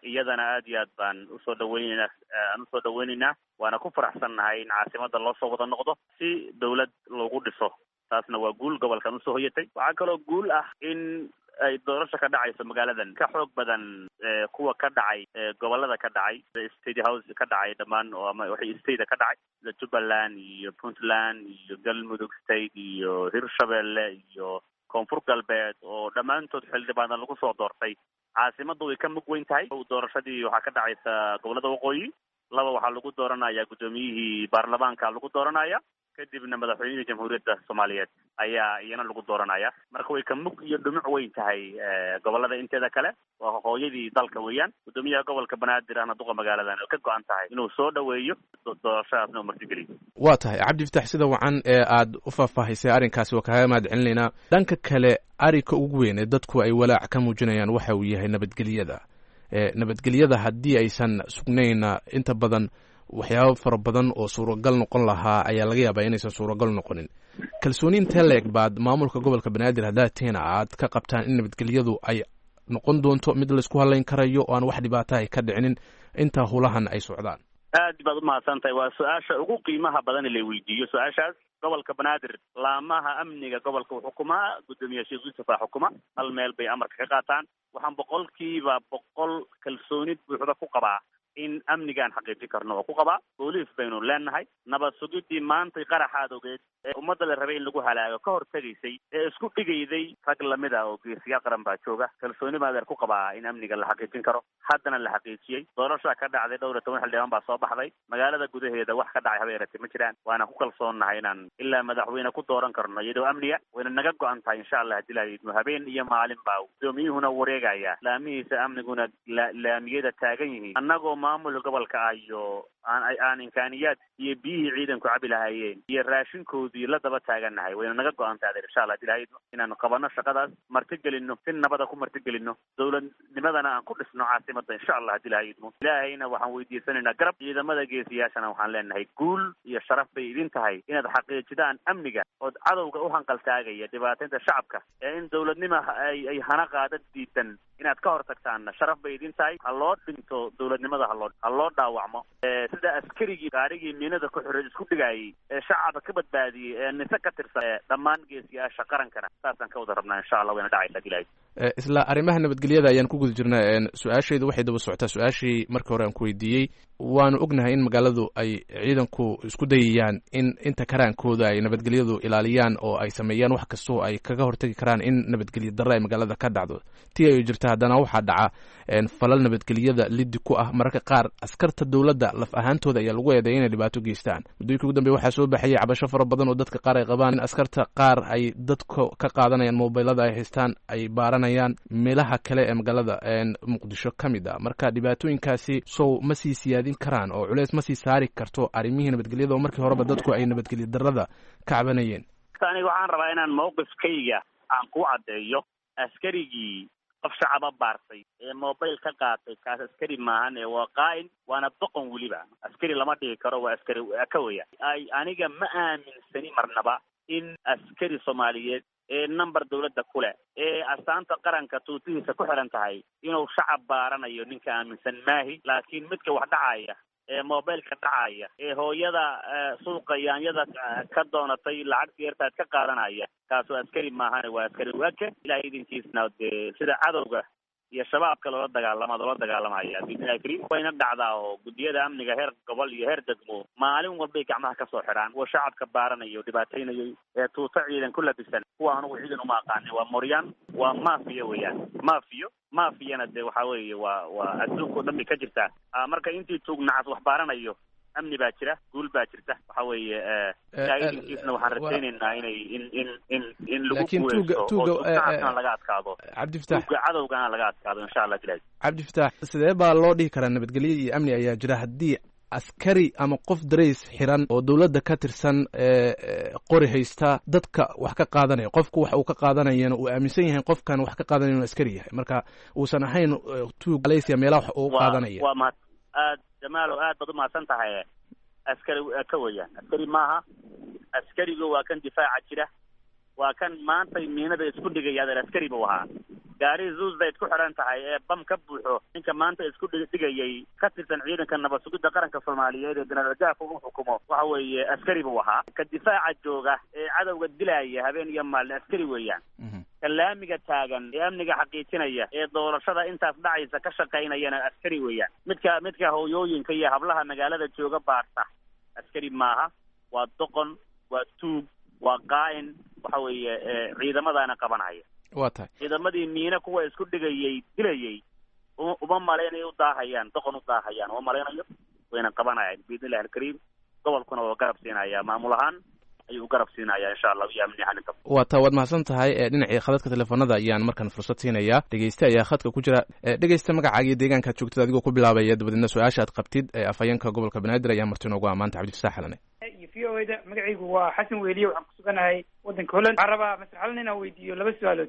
iyadana aad iyo aad baan usoo dhaweyneynaa aan usoo dhaweyneynaa waana ku faraxsannahay in caasimada loo soo wada noqdo si dawlad loogu dhiso taasna waa guul gobolkan usoo hoyatay waxaa kaloo guul ah in ay doorasho ka dhacayso magaaladan ka xoog badan kuwa ka dhacay gobolada ka dhacay state house ka dhacay dhammaan oo ama waxay state ka dhacay sida Jubbaland iyo Puntland iyo Galmudug state iyo Hirshabelle iyo koonfur galbeed oo dhammaantood xildhibaana lagu soo doortay caasimadu way ka mug weyn tahay doorashadii waxaa ka dhacaysa gobolada waqooyi laba waxaa lagu dooranayaa guddoomiyihii baarlamaanka lagu dooranaya kadibna madaxweynihii jamhuuriyadda soomaaliyeed ayaa iyana lagu dooranaya marka way ka mug iyo dhumuc weyn tahay gobolada inteeda kale waa hooyadii dalka weeyaan guddoomiyaha gobolka banaadir ahna duqa magaaladan oo ka go-an tahay inuu soo dhaweeyo doorashadaasna uu martigeliyo waa tahay cabdifatax sida wacan ee aad u faahfaahisay arrinkaasi waa kaaga mahad celinaynaa dhanka kale arrinka ugu weyn ee dadku ay walaac ka muujinayaan waxa uu yahay nabadgelyada nabadgelyada haddii aysan sugnayna inta badan waxyaabo fara badan oo suuragal noqon lahaa ayaa laga yaabaa inaysan suuragal noqonin kalsooni intee la eg baad maamulka gobolka banaadir haddaatiina aad ka qabtaan in nabadgelyadu ay noqon doonto mid laisku halayn karayo oo aan wax dhibaata ay ka dhicinin intaa hulahan ay socdaan aad baad umahadsan tahay waa su-aasha ugu qiimaha badan la weydiiyo su-aashaas gobolka banaadir laamaha amniga gobolka xukumaa guddoomiye sheekh yuusuf aa xukuma hal meel bay amarka ka qaataan waxaan boqolkiiba boqol kalsoonid buuxda ku qabaa in amnigaan xaqiijin karno oo ku qabaa booliis baynu leenahay nabad sugidii maantay qaraxaad ogeed ee ummadda la rabay in lagu halaago ka hor tegaysay ee isku dhigayday rag lamid ah oo geesiyaal qaran baa jooga kalsooni baadeer ku qabaa in amniga la xaqiijin karo haddana la xaqiijiyey doorashaa ka dhacday dhowr iyo toban xildhibaan baa soo baxday magaalada gudaheeda wax ka dhacay haba yaratee ma jiraan waana ku kalsoonnahay inaan ilaa madaxweyne ku dooran karno iyadoo amniga wayna naga go-an tahay insha allah haddii la idmo habeen iyo maalin baa gudoomiyuhuna wareegaya laamihiisa amniguna laamiyada taagan yihiin annagoo maamulka gobolka ah iyo aan aan imkaaniyaad iyo biyihii ciidanku cabi lahaayeen iyo raashinkoodii la daba taagannahay wayna naga go-an tahay insha allah haddii lahaydno inaanu qabanno shaqadaas martigelino si nabada ku martigelino dowladnimadana aan ku dhisno caasimada insha allah haddii lahaydno ilaahayna waxaan weydiisanaynaa garab ciidamada geesiyaashana waxaan leenahay guul iyo sharaf bay idin tahay inaad xaqiijidaan amniga ood cadowga u hanqaltaagaya dhibaataynta shacabka ee in dowladnima ay ay hana qaada diidan inaad ka hor tagtaanna sharaf bay idin tahay ha loo dhinto dowladnimada haloo ha loo dhaawacmo sida askarigii gaarigii miinada ku xiray isku dhigayay ee shacabka ka badbaadiyey ee nise ka tirsan dhammaan geesiyaasha qarankana saasaan ka wada rabnaa insha allah wayna dhacaysa dilaahay isla arrimaha nabadgelyada ayaan ku guda jirnaa su-aashaydu waxay daba socotaa su-aashii markii hore aan ku weydiiyey waanu ognahay in magaaladu ay ciidanku isku dayayaan in inta karaankooda ay nabadgelyadu ilaaliyaan oo ay sameeyaan wax kastoo ay kaga hortagi karaan in nabadgelyo darre ay magaalada ka dhacdo tii ay jirta haddana waxaa dhaca falal nabadgelyada liddi ku ah mararka qaar askarta dowladda laf ahaantooda ayaa lagu eedeeya inay dhibaato geystaan muddooyinkii ugu dambeya waxaa soo baxayay cabasho fara badan oo dadka qaar ay qabaan in askarta qaar ay dadka ka qaadanayaan mobilada ay haystaan ay baaranayaan meelaha kale ee magaalada muqdisho ka mid ah marka dhibaatooyinkaasi sow ma sii siyaadin karaan oo culeys ma sii saari karto arrimihii nabadgelyada oo markii horeba dadku ay nabadgelyo darrada ka cabanayeen aniga waxaan rabaa inaan mawqifkayga aan ku caddeeyo askarigii qof shacaba baartay ee mobile ka qaatay kaas askari maahan ee waa qaa'in waana boqon weliba askari lama dhigi karo waa askari ka weya ay aniga ma aaminsani marnaba in askari soomaaliyeed ee number dawladda ku leh ee astaanta qaranka tuutihiisa ku xiran tahay inuu shacab baaranayo ninka aaminsan maahi laakiin midka wax dhacaya ee mobileka dhacaya ee hooyada suuqa yaanyada ka doonatay lacagta yartaad ka qaadanaya kaasoo askari maahane waa askari waaka ilahay idinkiisna dee sida cadowga iyo shabaabka loola dagaalama loola dagaalamaya bismillahi kariim wayna dhacdaa oo guddiyada amniga heer gobol iyo heer degmo maalin walbay gacmaha kasoo xidhaan kuwa shacabka baaranayo dhibaataynayay ee tuuta ciidan ku labisan kuwa anugu ciidan uma aqaani waa moryaan waa maafiya weeyaan maafiyo maafiyana dee waxaa weeye waa waa adduunka o dhan bay ka jirtaa marka intii tuug nacas wax baaranayo amni baa jira guul baa jirta waxa weeye idinkiisna waxaan rajaynaynaa inay in in in in lagu guuleysto oo tuugana laga adkaado cabdifatax tuuga cadowgana laga adkaado insha allah dilaahi cabdifatax sidee baa loo dhihi karaa nabadgelyo iyo amni ayaa jira haddii askari ama qof darays xiran oo dowladda ka tirsan qori haysta dadka wax ka qaadanaya qofku wax uu ka qaadanayana uu aaminsan yahay qofkan wax ka qaadanaya inuu askari yahay marka uusan ahayn tuug malaysia meelaha wax uu qaadanaya waa mahad aad jamaalo aad baad umahadsan tahay askari ka weeyaan askari maaha askarigu waa kan difaaca jira waa kan maanta miinada isku dhigaya adeer askari buu ahaa gaari zuusdayd ku xidhan tahay ee bam ka buuxo ninka maanta isku dhigayay ka tirsan ciidanka nabad sugidda qaranka soomaaliyeed ee jenaraal jaafo uu xukumo waxa weeye askari buu ahaa ka difaaca jooga ee cadowga dilaya habeen iyo maalin askari weeyaan ka laamiga taagan ee amniga xaqiijinaya ee doorashada intaas dhacaysa ka shaqaynayana askari weeyaan midka midka hooyooyinka iyo hablaha magaalada jooga baarta askari maaha waa doqon waa tuug waa qaa'in waxa weeye ciidamadaana qabanaya waa tahay ciidamadii miina kuwa isku dhigayay dilayay uma malaynayo u daahayaan doqon u daahayaan uma malaynayo wayna qabanayaan biidnillahi alkariim gobolkuna waa garab siinaya maamul ahaan ayuu garab siinaya insha allah iyo amni ahaan inta waa taa waad mahadsan tahay dhinacii khadadka telefoonada ayaan markaan fursad siinayaa dhegeyste ayaa khadka ku jira dhegeysta magacaaga iyo deegaankaad joogtid adigoo ku bilaabaya dabadeedna su-aasha aad qabtid afhayeenka gobolka banaadir ayaa marti noogu amaanta cabdifataax xalane v o da magacaygu waa xasan weliye waxaan ku suganahay waddanka holland waxaan rabaa masar xalan inaan weydiiyo laba su-aalood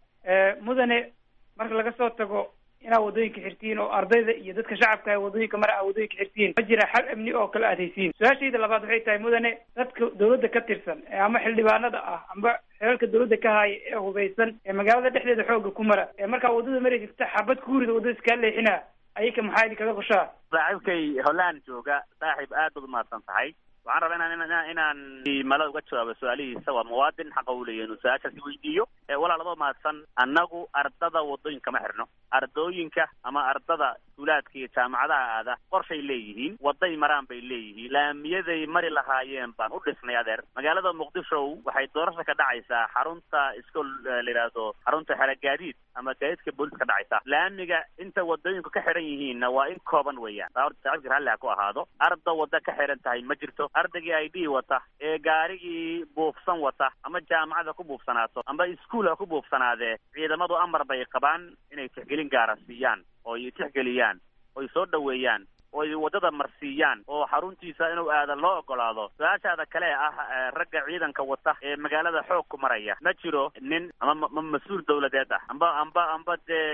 mudane marka laga soo tago inaad waddooyinka xirtiin oo ardayda iyo dadka shacabka ah waddooyinka mara aa waddooyinka xirtiin ma jira xal amni oo kala adhaysiin su-aashayda labaad waxay tahay mudane dadka dawladda ka tirsan ama xildhibaanada ah amba xeelka dawladda ka haya ee hubaysan ee magaalada dhexdeeda xooga ku mara ee markaa waddada mari jirta xabad kuurida waddada iskaa leexinaa ayaka maxaa idinkaga qoshaa saaxiibkay holland jooga saaxiib aad baad umahadsan tahay waxaan rabaa inaan inaan inaan mala uga jawaabo su-aalihiisa waa muwaadin xaqa u leeyahay inuu su-aashaasi weydiiyo walaalaba mahadsan annagu ardada waddooyinka ma xirno ardooyinka ama ardada iskuulaadka iyo jaamacadaha aada qorshay leeyihiin waday maraan bay leeyihiin laamiyaday mari lahaayeen baan u dhisnay adeer magaalada muqdisho waxay doorasho ka dhacaysaa xarunta iskool la yidhaahdo xarunta xero gaadiid ama gaadiidka booliska dhacaysa laamiga inta waddooyinku ka xidhan yihiinna waa in kooban weeyaan saaxiibkii ralli ha ku ahaado arda wadda ka xidhan tahay ma jirto ardaygii i d wata ee gaarigii buufsan wata ama jaamacada ku buufsanaato amba iskuul ha ku buufsanaadee ciidamadu amar bay qabaan inay tixgelin gaara siiyaan oo ay tixgeliyaan oy soo dhaweeyaan oo ay waddada marsiiyaan oo xaruntiisa inuu aada loo ogolaado su-aashaada kale ah ragga ciidanka wata ee magaalada xoog ku maraya ma jiro nin ama ma mas-uul dawladeed ah amba amba amba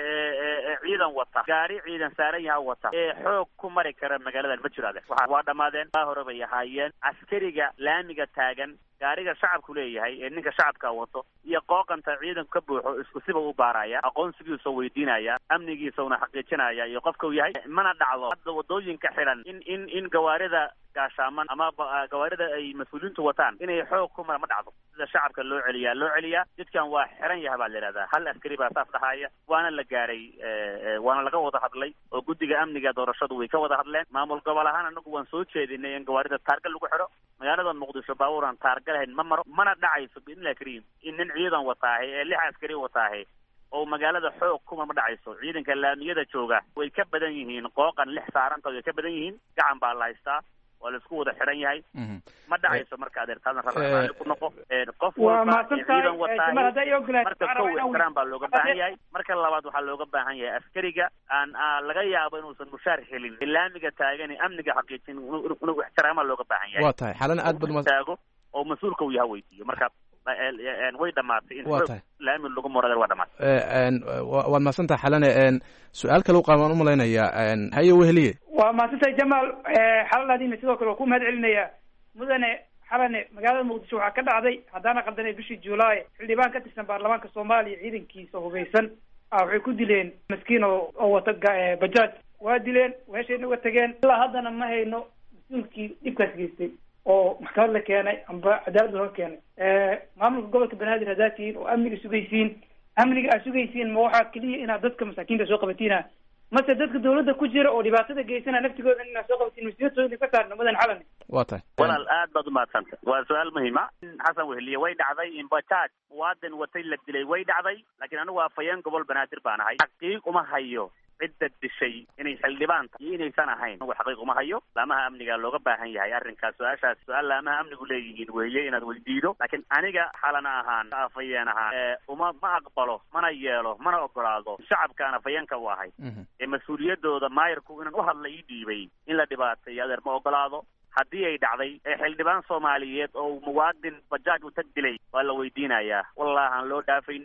dee ciidan wata gaari ciidan saaran yaha wata ee xoog ku mari kara magaaladan ma jiro ade waxa waa dhammaadeen baa hore bay ahaayeen askariga laamiga taagan gaariga shacabku leeyahay ee ninka shacabka wato iyo qooqanta ciidanku ka buuxo isku siba u baaraya aqoonsigiisa weydiinaya amnigiisuna xaqiijinaya iyo qofka uu yahay mana dhacdo hadda waddooyinka xiran in in in gawaarida gaashaaman ama gawaarida ay mas-uuliyiintu wataan inay xoog ku mara ma dhacdo sida shacabka loo celiyaa loo celiyaa jidkan waa xiran yaha baa la yidhahdaa hal askari baa saas dhahaya waana la gaaray waana laga wada hadlay oo guddiga amniga doorashadu way ka wada hadleen maamul gobol ahaan anagu waan soo jeedinay in gawaarida taarga lagu xidho magaalada muqdisho baabuuran taarga lahayn ma maro mana dhacayso biidnillahi kariim in nin ciidan wataahay ee lix askari wataahay oo magaalada xoog kuma ma dhacayso ciidanka laamiyada jooga way ka badan yihiin qooqan lix saarantood way ka badan yihiin gacan baa la haystaa waa la isku wada xidhan yahay ma dhacayso marka adeertaadna raba ku noqo qof walba ciidan wataahay marka kow ixtiraam baa looga baahan yahay marka labaad waxaa looga baahan yahay askariga aan laga yaabo inuusan mushaar helin laamiga taagan amniga xaqiijin inuu ixtiraama looga baahan yahay waa tahay xalana aad bad taago oo mas-uulka uu yaha weydiiyo marka way dhamaatay in laami lagu murada waa dhamaatay waad mahadsantahay xalane su-aal kale u qaabaan u malaynayaa haye weheliye waa mahadsantahay jamaal xalalaadiina sidoo kale waa ku mahad celinayaa mudane xalane magaalada muqdisho waxaa ka dhacday haddaana qaldanay bishii juulaay xildhibaan ka tirsan baarlamaanka soomaaliya ciidankiisa hubaysan ah waxay ku dileen maskiin oo oo wata bajaaj waa dileen weeshayna uga tageen ilaa haddana ma hayno mas-uulkii dhibkaas geystay oo maxkamad la keenay amba cadaalad laga keenay maamulka gobolka banaadir haddaad tihiin oo amniga sugaysiin amniga aad sugaysiin ma waxaa keliya inaad dadka masaakiinta soo qabatiina mase dadka dawladda ku jira oo dhibaatada geysana naftigooda inaad soo qabatiin mas-uuliyadooda ka saarno mudan xalan waa tahay walaal aad baad umahadsanta waa su-aal muhiima xasan weheliye way dhacday in bajaaj muwaadin watay la dilay way dhacday laakiin anigu afhayeen gobol banaadir baan ahay xaqiiq uma hayo cidda dishay inay xildhibaan tahay iyo inaysan ahayn anigu xaqiiq uma hayo laamaha amniga looga baahan yahay arrinkaas su-aashaas su-aal laamaha amnigu leeyihiin weeye inaad weydiido laakiin aniga xalana ahaan afhayeen ahaan uma ma aqbalo mana yeelo mana ogolaado shacabkaan afhayeenka u ahay ee mas-uuliyadooda maayirku inaan u hadla ii dhiibay in la dhibaateeyo adeer ma ogolaado haddii ay dhacday ee xildhibaan soomaaliyeed oo muwaadin bajaaj uta dilay waa la weydiinayaa wallahi aan loo dhaafaynin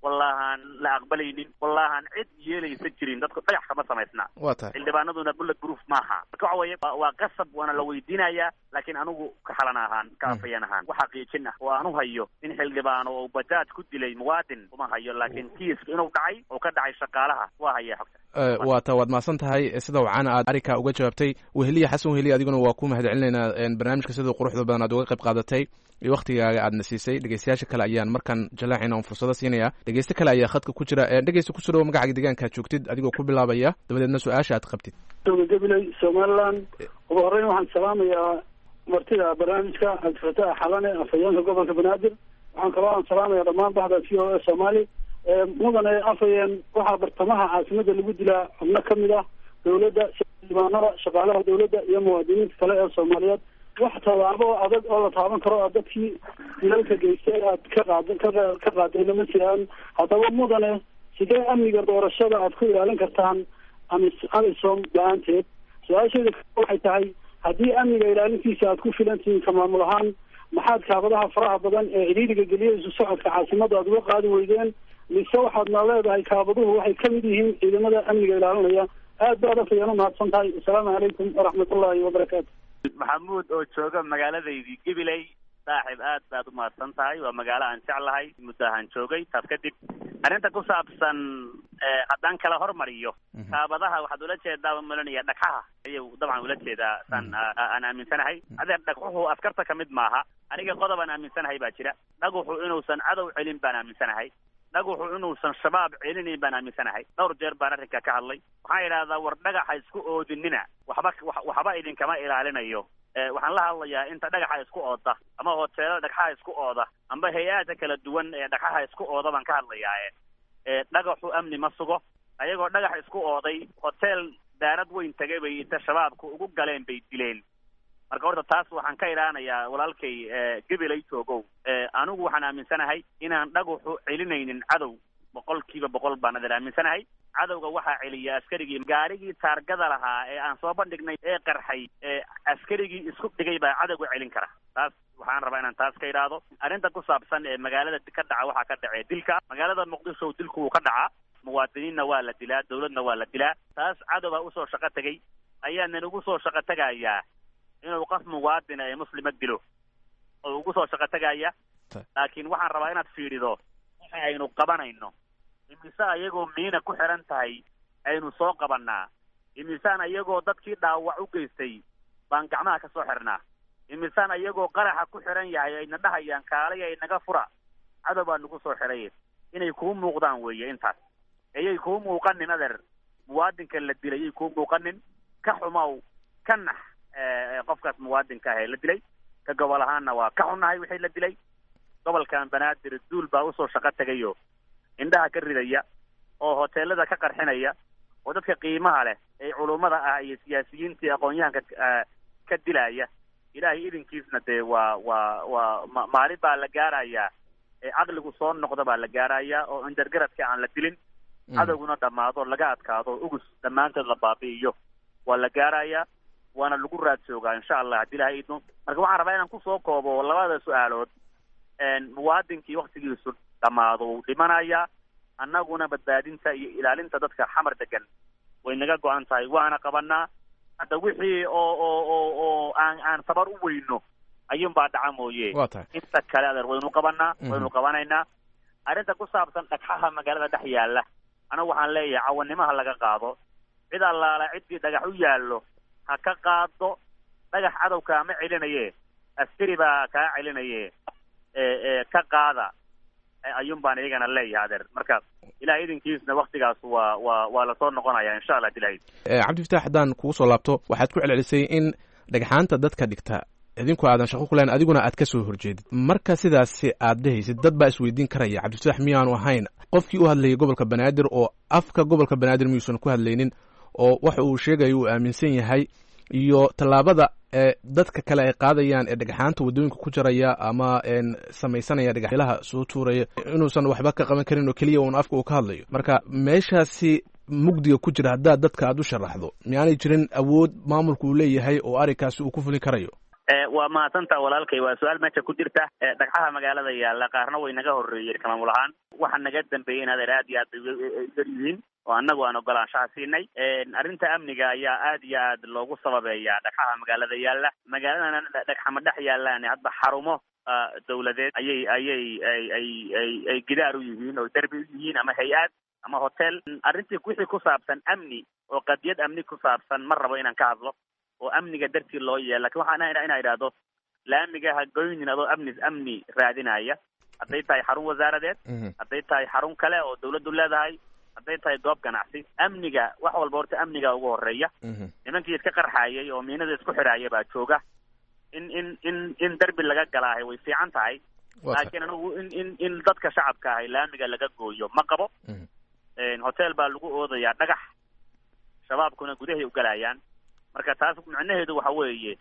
wallahaan la aqbalaynin, wallahaan cid yeelaysa jirin. dadku dhagax kama samaysna. waa tahay xildhibaanaduna bullet proof maaha. marka waxa weeye waa qasab waana la weydiinayaa, laakiin anigu ka xalan ahaan ka afayaan ahaan waxa qiijin ah oo aan u hayo in xildhibaan oo bajaaj ku dilay muwaadin uma hayo, laakiin kiiska inuu dhacay oo ka dhacay shaqaalaha waa haya xogta. waa ta waad mahadsan tahay sida wacan aad arrinkaa uga jawaabtay. weheliya xasan weheliya adiguna waa ku mahad celinaynaa barnaamijka sida quruxda badan aad uga qayb qaadatay iyo waktigaaga aadna siisay. dhegeystayaasha kale ayaan markaan jalaacina un fursado siinaya. dhegeyste kale ayaa khadka ku jira. dhegeysta kusoo dhawo magacaaga deegaanka aad joogtid adigoo ku bilaabaya dabadeedna su-aasha aad qabtid. gabiley somaliland ugu horeyn waxaan salaamayaa martida barnaamijka cabdifataax xalane afhayeenka gobolka banaadir. waxaan kaloo aan salaamaya dhammaan bahda c o a soomaali. mudane afhayeen waxaa bartamaha caasimada lagu dilaa xubno kamid ah dawladda, xildhibaanada, shaqaalaha dawladda iyo muwaadiniinta kale ee soomaaliyeed. wax tallaabo adag oo la taaban karo oo dadkii dilalka geystay aad ka qaad ka qaadeen lama jiraan. haddaba mudane sidee amniga doorashada aad ku ilaalin kartaan amisom la-aanteed? su-aasheeda waxay tahay haddii amniga ilaalintiisa aad ku filantihiin ka maamul ahaan maxaad kaabadaha faraha badan ee cidhiidhiga geliya isu socodka caasimada aad uga qaadi weydeen? mise waxaadna leedahay kaabaduhu waxay kamid yihiin ciidamada amniga ilaalinaya? aad baad afayaan u mahadsan tahay. asalaamu calaykum waraxmatullaahi wabarakaatu. maxamuud oo jooga magaaladaydii gabiley, saaxiib aad baad u mahadsan tahay. waa magaalo aan jeclahay, muddo ahaan joogay. taas kadib arrinta ku saabsan haddaan kala hormariyo kaabadaha waxaad ula jeedaa malinaya dhagxaha ayuu dabcan ula jeedaa saan aan aaminsanahay. adeer dhagxuhu askarta kamid maaha. aniga qodob aan aaminsanahay baa jira. dhaguxu inuusan cadow celin baan aaminsanahay. dhaguxu inuusan shabaab celinayn baan aaminsanahay. dhowr jeer baan arrinka ka hadlay. waxaan idhahdaa war dhagaxa isku oodinina, waxba waxba idinkama ilaalinayo. waxaan la hadlayaa inta dhagaxa isku ooda ama hoteelada dhagaxa isku ooda amba hay-aada kala duwan ee dhagaxa isku ooda baan ka hadlayaa. dhagaxu amni ma sugo. ayagoo dhagax isku ooday hotel daarad weyn tagay bay inta shabaabku ugu galeen bay dileen. marka horta taas waxaan ka ilaanayaa walaalkay gabiley joogow. anigu waxaan aaminsanahay inaan dhaguxu celinaynin cadow boqolkiiba boqol baan adeer aaminsanahay. cadowga waxaa celiya askarigii gaarigii taargada lahaa ee aan soo bandhignay ee qarxay ee askarigii isku dhigay baa cadowga celin kara. taas waxaan rabaa inaan taas ka idhaahdo. arrinta ku saabsan ee magaalada ka dhaca waxaa ka dhacee dilka. magaalada muqdisho dilku wuu ka dhacaa, muwaadiniinna waa la dilaa, dawladna waa la dilaa. taas cadowbaa usoo shaqo tegay ayaanan ugu soo shaqo tegayaa inuu qof muwaadina ee muslima dilo oo ugu soo shaqo tegaya. laakiin waxaan rabaa inaad fiidhido waxa aynu qabanayno. imise ayagoo miina ku xiran tahay aynu soo qabanaa. imisaan ayagoo dadkii dhaawac u geystay baan gacmaha ka soo xirnaa. imisaan ayagoo qaraxa ku xiran yahay ayna dhahayaan kaalay ay naga fura. cadow baa nagu soo xiray inay kuu muuqdaan weeye intaas. ayay kuu muuqanin adeer muwaadinka la dilay ayay kuu muuqanin. ka xumow ka nax qofkaas muwaadinka ah ee la dilay. ka gobol ahaanna waa ka xunnahay wixii la dilay. gobolkan banaadir duul baa usoo shaqo tegayo indhaha ka ridaya oo hoteelada ka qarxinaya oo dadka qiimaha leh ee culummada ah iyo siyaasiyiintii aqoon-yahanka ka dilaya. ilaahay idinkiisna dee waa waa waa maalin baa la gaarayaa ee caqligu soo noqda baa la gaarayaa oo indargaradka aan la dilin, cadowguna dhammaado, laga adkaado, ugus dhammaanteed la baabi'iyo waa la gaarayaa. waana lagu raad joogaa insha allah haddii ilahay idno. marka waxaan rabaa inaan kusoo koobo labada su-aalood. muwaadinkii waktigiisu dhammaado wuu dhimanayaa. annaguna badbaadinta iyo ilaalinta dadka xamar degan way naga go-an tahay, waana qabanaa. hadda wixii oo oo oo oo aan aan tabar u weyno ayuun baa dhaca mooye inta kale adeer waynu qabanaa waynu qabanaynaa. arrinta ku saabsan dhagxaha magaalada dhex yaalla anagu waxaan leeyahay cawanimaha laga qaado. cid allaala ciddii dhagax u yaallo ha ka qaado. dhagax cadowkaa ma celinaye, askari baa kaa celinaye. ee ka qaada ayuun baan iyagana leeyahay adeer. marka ilahay idinkiisna waktigaas waa waa waa lasoo noqonaya insha allah ilahay. cabdifataax haddaan kugu soo laabto waxaad ku celcelisay in dhagxaanta dadka dhigta idinku aadan shaqo ku lahayn adiguna aad ka soo horjeedid. marka sidaasi aad dhehaysid dad baa isweydiin karaya cabdifataax miyaanu ahayn qofkii u hadlayay gobolka banaadir oo afka gobolka banaadir miyuusan ku hadlaynin oo waxa uu sheegaya uu aaminsan yahay iyo tallaabada ee dadka kale ay qaadayaan ee dhagxaanta waddooyinka ku jaraya ama samaysanaya dhagaxyalaha soo tuuraya inuusan waxba ka qaban karin oo keliya uun afka uu ka hadlayo. marka meeshaasi mugdiga ku jira haddaad dadka aad u sharaxdo miyaanay jirin awood maamulku uu leeyahay oo arrinkaasi uu ku fulin karayo? waa mahadsanta walaalkay, waa su-aal meesha ku jirta. dhagxaha magaalada yaalla qaarna way naga horreeyeen maamul ahaan, waxa naga dambeeyey in adeer aad iyo aad yar yihiin oo annagu aan ogolaanshaha siinay. arrinta amniga ayaa aad iyo aad loogu sababeeyaa dhagxaha magaalada yaalla. magaaladana dhagxama dhex yaallaan hadba xarumo dawladeed ayay ayay ay ay ay ay gidaar u yihiin oo derbi u yihiin ama hay-ad ama hotel. arrintii wixii ku saabsan amni oo qadiyad amni ku saabsan ma rabo inaan ka hadlo oo amniga dartii loo yeela, lakin waxaan inaa idhaahdo laamiga ha goynin adoo amni amni raadinaya, hadday tahay xarun wasaaradeed, hadday tahay xarun kale oo dawladdu leedahay, hadday tahay goob ganacsi. amniga wax walba horta amniga ugu horeeya. nimankii iska qarxayay oo miinada isku xidhaaya baa jooga. in in in in derbi laga galaahay way fiican tahay, laakiin anigu in in in dadka shacabka ahay laamiga laga gooyo ma qabo. hotel baa lagu oodayaa dhagax, shabaabkuna gudahay u galayaan. marka taas macnaheedu waxa weeye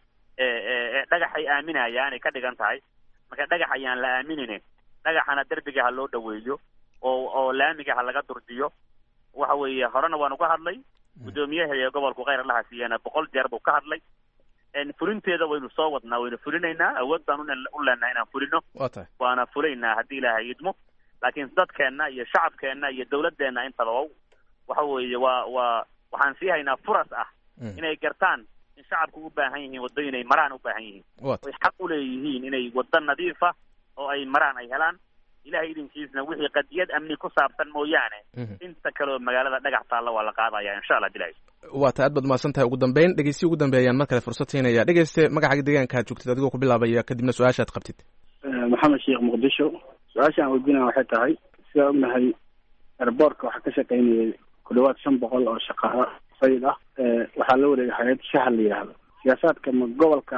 dhagaxay aaminayaan ay ka dhigan tahay. marka dhagax ayaan la aaminine, dhagaxana derbiga ha loo dhaweeyo oo oo laamiga ha laga durdiyo. waxa weeye horena waan uga hadlay, guddoomiyaha iyo gobolku khayr allaha siiyana boqol jeer buu ka hadlay. fulinteeda waynu soo wadnaa, waynu fulinaynaa, awood baan u leenahay inaan fulino, waana fulaynaa haddii ilaahay idmo. laakiin dadkeenna iyo shacabkeenna iyo dawladeenna intaba waxa weeye waa waa waxaan sii haynaa furas ah inay gartaan in shacabku u baahan yihiin waddo inay maraan u baahan yihiin, way xaq u leeyihiin inay waddo nadiifa oo ay maraan ay helaan. ilahay idinkiisna wixii qadiyad amni ku saabsan mooyaane inta kaleoo magaalada dhagax taalla waa la qaadaya insha allah dilaahi. waa ta aad baad mahadsan tahay. ugu dambeyn dhegeysi ugu dambeeyaan mar kale fursad siinaya. dhegeyste magacaaga deegaanka aad joogtid adigoo ku bilaabaya, kadibna su-aashaad qabtid. maxamed sheekh muqdisho. su-aasha aan weydiinaya waxay tahay, sidaa ognahay airboortka waxaa ka shaqaynayay ku dhawaad shan boqol oo shaqaalo sayid ah. waxaa la wareegay hay-ad shahal la yidhaahdo. siyaasaadka ma gobolka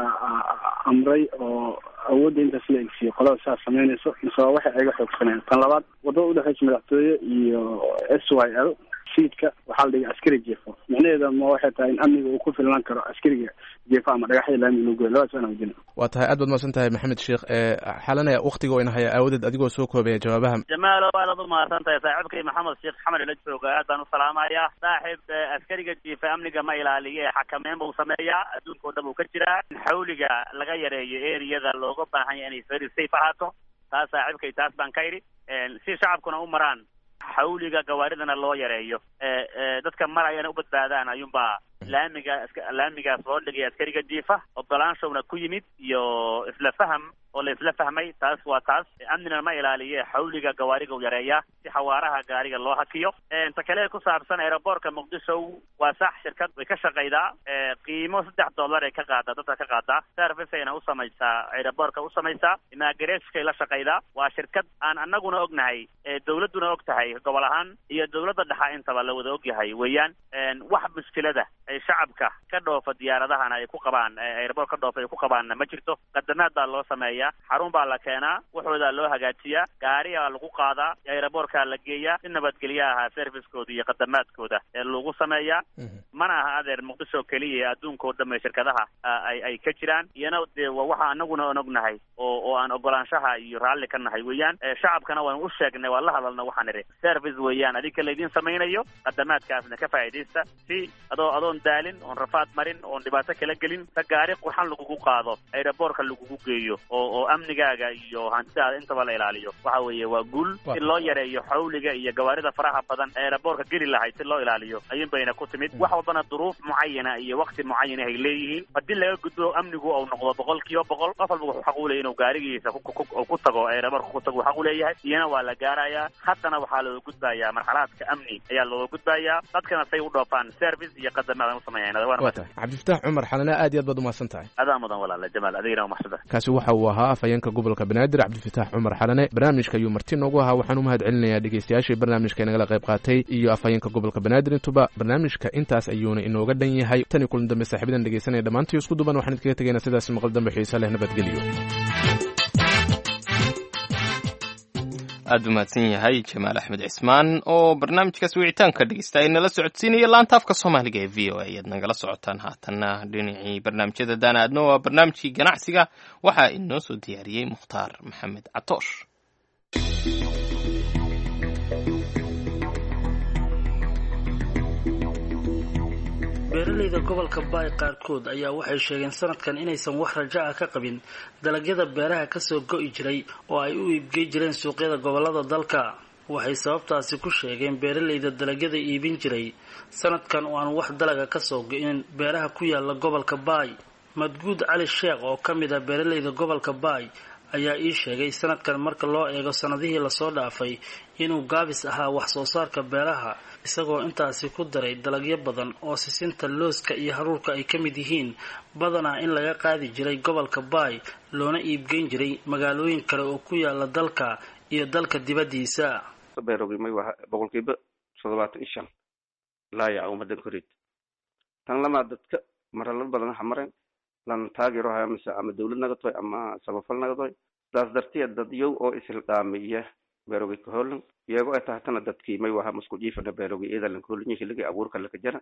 amray oo awoodda intaas la egsiyo qolada saas samaynayso, mise waa waxay ayaga xoogsaneen? tan labaad, waddada udhexaysa madaxtooye iyo s y l siidka waxaa la dhigay askari jeefo. micnaheeda ma waxay tahay in amniga uu ku filnaan karo askariga jeefo ama dhagaxya laami loo goyo? labadaas aan weydiina. waa tahay aad baad mahadsan tahay maxamed sheekh. xalanaya waktiga ina haya aawadeed adigoo soo koobaya jawaabaha. jamaalo aad u mahadsan tahay saaxiibkay maxamed sheekh xamar ila jooga, aad baan u salaamaya. saaxiib, askariga jiifa amniga ma ilaaliye, xakameyn buu sameeyaa, adduunka oo dhan uu ka jiraa. xawliga laga yareeyo eriyada looga baahan yahay inay very safe ahaato, taas saaxiibkay taas baan ka idhi. si shacabkuna u maraan xawliga gawaaridana loo yareeyo, dadka marayana u badbaadaan ayuunbaa laamiga laamigaas loo dhigay askariga jiifa. ogolaanshowna ku yimid iyo isla faham oo la isla fahmay, taas waa taas. amnina ma ilaaliye, xawliga gawaariga u yareeyaa si xawaaraha gaariga loo hakiyo. ta kale ku saabsan aeroboortka muqdisho, waa sax, shirkad way ka shaqaydaa. qiimo saddex dollar ay ka qaadaa, dadka ka qaadaa. service ayna u samaysaa, aeroboortka u samaysaa. imaagareskay la shaqaydaa. waa shirkad aan anaguna ognahay, dawladduna og tahay gobol ahaan, iyo dawladda dhexa intaba la wada og yahay weeyaan. wax mushkilada ay shacabka ka dhoofa diyaaradahana ay ku qabaan, aeroboort ka dhoofa ay ku qabaanna ma jirto. qadamaad baa loo sameeyaa, xarun baa la keenaa, waxoodaa loo hagaajiyaa, gaariyaa lagu qaadaa, aeroboortkaa la geeyaa. si nabadgelya ahaa servicekooda iyo qadamaadkooda ee lagu sameeyaa. mana aha adeer muqdisho keliya, adduunka oo dhamme shirkadaha ay ay ka jiraan. iyana dee waa waxa anaguna aan ognahay oo oo aan ogolaanshaha iyo raalli ka nahay weeyaan. shacabkana waan u sheegnay, waan la hadalna, waxaan idhi service weeyaan adinka laydin samaynayo, qadamaadkaasna ka faa'iidaysta. si adoo adoon daalin, oon rafaad marin, oon dhibaato kala gelin, ta gaari qurxan lagugu qaado, aeroboortka lagugu geeyo oo oo amnigaaga iyo hantidaada intaba la ilaaliyo. waxa weeye waa guul si loo yareeyo xawliga iyo gawaarida faraha badan aeroboortka geli lahayd si loo ilaaliyo ayuun bayna ku timid. wax walbana duruuf mucayana iyo wakti mucayan ay leeyihiin. haddii laga gudbo amnigu uu noqdo boqol kiiba boqol, qof walba wuxuu xaq u leeyahay inuu gaarigiisa ku tago, aeroboortka ku tago xaq u leeyahay. iyana waa la gaarayaa. haddana waxaa looga gudbayaa marxalaadka amni ayaa looga gudbayaa. dadkana say u dhoofaan service iyo qadamaad u sameeyaan. cabdifataax cumar xalane, aad iyo aad baad umahadsan tahay. adaa mudan walaala jamaal, adigana umahsada. kaasi waxa uu ahaa afhayeenka gobolka banaadir cabdifataax cumar xalane. barnaamijka ayuu marti noogu ahaa. waxaan u mahad celinayaa dhegeystayaashii barnaamijka inagala qayb qaatay iyo afhayeenka gobolka banaadir intuba. barnaamijka intaas ayuuna inooga dhan yahay. tan iyo kulan dambe saaxiibadan dhegeysanaya dhammaantii isku duban waxaan idinkaga tegaynaa sidaas maqal dambe xiisa leh. nabadgelyo. aad u mahadsan yahay jamaal axmed cismaan oo barnaamijkaas wicitaanka dhegeysta ay nala socodsiinaya laanta afka soomaaliga ee v o a ayaad nagala socotaan. haatanna dhinacii barnaamijyada daana aadna waa barnaamijkii ganacsiga, waxaa inoo soo diyaariyey mukhtaar maxamed catoosh. beeralayda gobolka baay qaarkood ayaa waxay sheegeen sanadkan inaysan wax rajo ah ka qabin dalagyada beeraha kasoo go'i jiray oo ay u iibgey jireen suuqyada gobolada dalka. waxay sababtaasi ku sheegeen beeralayda dalagyada iibin jiray sanadkan oo aan wax dalaga kasoo go'in beeraha ku yaala gobolka baay. madguud cali sheekh oo ka mid ah beeralayda gobolka baay ayaa ii sheegay sanadkan marka loo eego sanadihii lasoo dhaafay inuu gaabis ahaa wax soo saarka beeraha, isagoo intaasi ku daray dalagyo badan oo sisinta, looska iyo haruurka ay ka mid yihiin badanaa in laga qaadi jiray gobolka baay loona iibgeyn jiray magaalooyin kale oo ku yaala dalka iyo dalka dibadiisa. beerogimay waa boqolkiiba toddobaatan iyo shan laaya ummadan korid tan lama dadka maralad badan waxa mareen lan taageero haya mise ama dawlad naga toy ama sabafal naga toy daas dartiya dad yow oo isilqaamiya beerogi ka holan iyago ay tahtana dadkii may waxa masku jiifana beerogi ida lan koolin xilliga abuurka la ka jara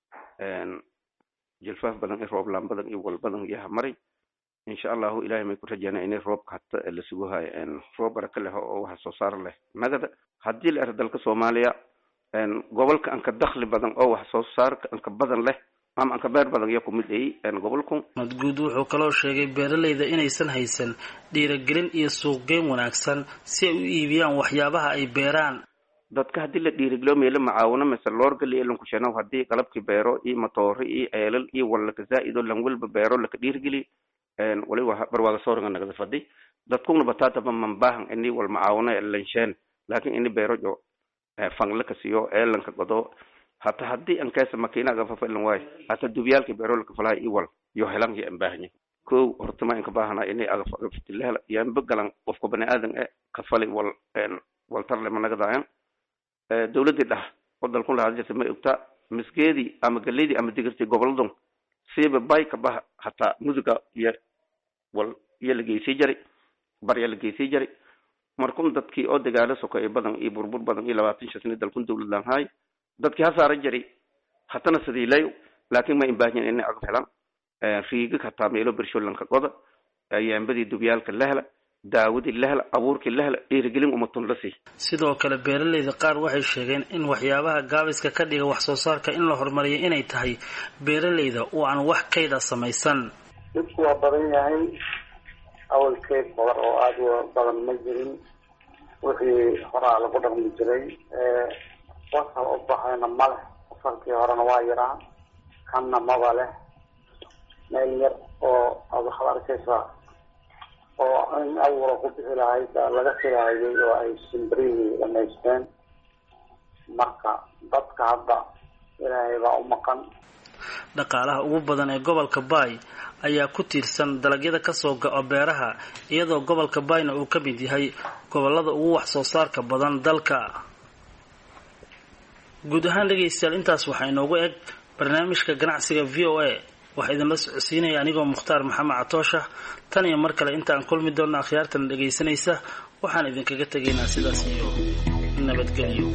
een jilfaaf badan iyo roob laan badan iyo wal badan iyo maray insha Allah ilaahay may ku rajaynaa inay roobka hatta la sugu hayo een roob baraka leh oo wax soo saar leh nagada hadii la ardalka Soomaaliya een gobolka anka dakhli badan oo wax soo saarka anka badan leh ama anka beer badan iyo kumid ay een gobolku. madguud wuxuu kaloo sheegay beeralayda inaysan haysan dhiirigelin iyo suuqgeyn wanaagsan si ay u iibiyaan waxyaabaha ay beeraan. dadka hadii la dhiirigeliyo meel macaawino mise loorgali ee lan ku sheeno hadii qalabki beero iyo matoor iyo eelal iyo wala ka zaa'ido lan walba beero la ka dhiirigeli een wali waxa barwaaga sooran naga fadhi dadkuna batata man baahan inii wal macaawino lan sheen laakiin inii beero jo fangla ka siyo eelan ka godo hatta hadii an kaasa makiinaga fafalan way hatta dubiyalka beero la ka falay iwal yo helan iyo baahanya ko hortama in ka baahana inii aga fadilaa yaan bagalan qofka bani aadan ee ka falay wal een wal tarle managa daayan ee dawladda dhax wadalku la hadii ma ogta misgeedi ama galeedi ama digirti goboladon siiba bay ka bah hatta muduga iyo wal yelgeysay jari bar yelgeysay jari markum dadkii oo dagaalo sokay badan iyo burbur badan iyo labaatan shan dalkun dawladdan hay dadkii ha saaran jari hatana sidii laakiin ma imbaahin in ag helan ee fiiga ka taameelo birsholanka qoda ayaan dubiyalka lahla daawadi lahla abuurki lahla dhiirigelin uma tunlasi. sidoo kale beeralayda qaar waxay sheegeen in waxyaabaha gaabiska ka dhiga wax soo saarka in la horumariyo inay tahay beeralayda oo aan wax kayda samaysan. dadku waa badan yahay awalkeed badan oo aad u badan ma jirin wixii horaa lagu dhaqmi jiray ee waxa u baxayna male farkii horena waa yaraa kanna maba leh meel yar oo aad xalarkaysa oo in awra ku bixi lahayd laga filaayay oo ay simbrihi dhamaysteen marka dadka hadda ilaahay baa u maqan. dhaqaalaha ugu badan ee gobolka baay ayaa ku tiirsan dalagyada kasoo go'a beeraha iyadoo gobolka baayna uu ka mid yahay gobolada ugu wax soo saarka badan dalka. guud ahaan dhegaystayaal intaas waxaa inoogu eg barnaamijka ganacsiga v o a waxaa idinla socodsiinaya anigoo mukhtaar maxamed catoosha. tan iyo mar kale intaan kulmi doona akhyaartan dhegaysanaysa waxaan idinkaga tegaynaa sidaas iyo nabadgelyo.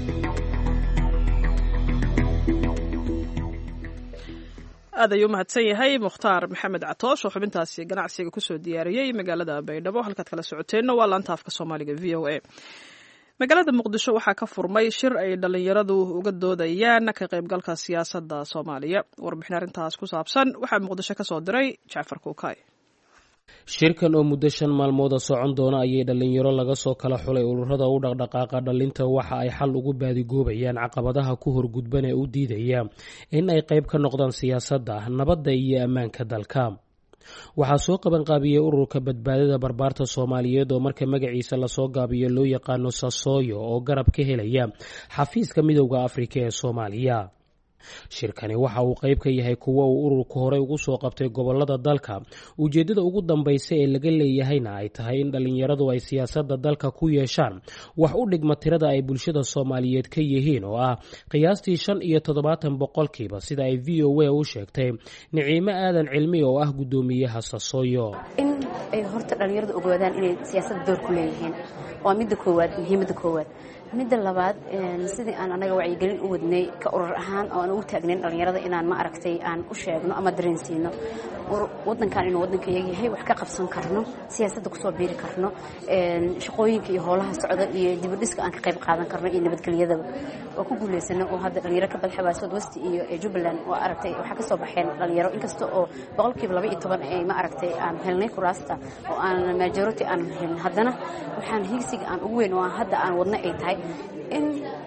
aad ayuu mahadsan yahay mukhtaar maxamed catoosh oo xubintaasi ganacsiga kusoo diyaariyey magaalada baydhabo. halkaad kala socoteenna waa laanta afka soomaaliga v o a. magaalada muqdisho waxaa ka furmay shir ay dhalinyaradu uga doodayaan ka qaybgalka siyaasadda soomaaliya. warbixin arrintaas ku saabsan waxaa muqdisho ka soo diray jacfar kuukay. shirkan oo muddo shan maalmooda socon doona ayay dhalinyaro laga soo kala xulay ururada u dhaqdhaqaaqa dhalinta waxa ay xal ugu baadigoobayaan caqabadaha ku horgudban ee u diidaya in ay qayb ka noqdaan siyaasadda, nabadda iyo ammaanka dalka. waxaa soo qabanqaabiyey ururka badbaadada barbaarta soomaaliyeed oo marka magaciisa lasoo gaabiyo loo yaqaano sasooyo oo garab ka helaya xafiiska midowda afrika ee soomaaliya. shirkani waxa uu qayb ka yahay kuwa uu ururku horey ugu soo qabtay gobolada dalka. ujeedada ugu dambaysa ee laga leeyahayna ay tahay in dhalinyaradu ay siyaasadda dalka ku yeeshaan wax u dhigma tirada ay bulshada soomaaliyeed ka yihiin oo ah qiyaastii shan iyo toddobaatan boqolkiiba sida ay v o a u sheegtay niciimo aadan cilmi oo ah guddoomiyaha sasooyo. in ay horta dhalinyaradu ogaadaan inay siyaasadda door ku leeyihiin waa midda koowaad muhiimadda koowaad midda labaad sidii aan anaga wacyigelin u wadnay ka urur ahaan oo aan ugu taagnayn dhalinyarada inaan ma aragtay aan u sheegno ama dareensiino wadankan inuu wadankayaga yahay wax ka qabsan karno siyaasadda kusoo biiri karno shaqooyinka iyo howlaha socda iyo dibudhiska aan ka qayb qaadan karno iyo nabadgelyadaba oo ku guulaysano oo hadda dhalinyaro ka badxa South West iyo Jubbaland waa aragtay waxa ka soo baxeen dhalinyaro inkasta oo boqolkiiba laba iyo toban ay ma aragtay aan helnay kuraasta oo aan majority aan helin haddana waxaan higsiga aan ugu weyn oo hadda aan wadna ay tahay in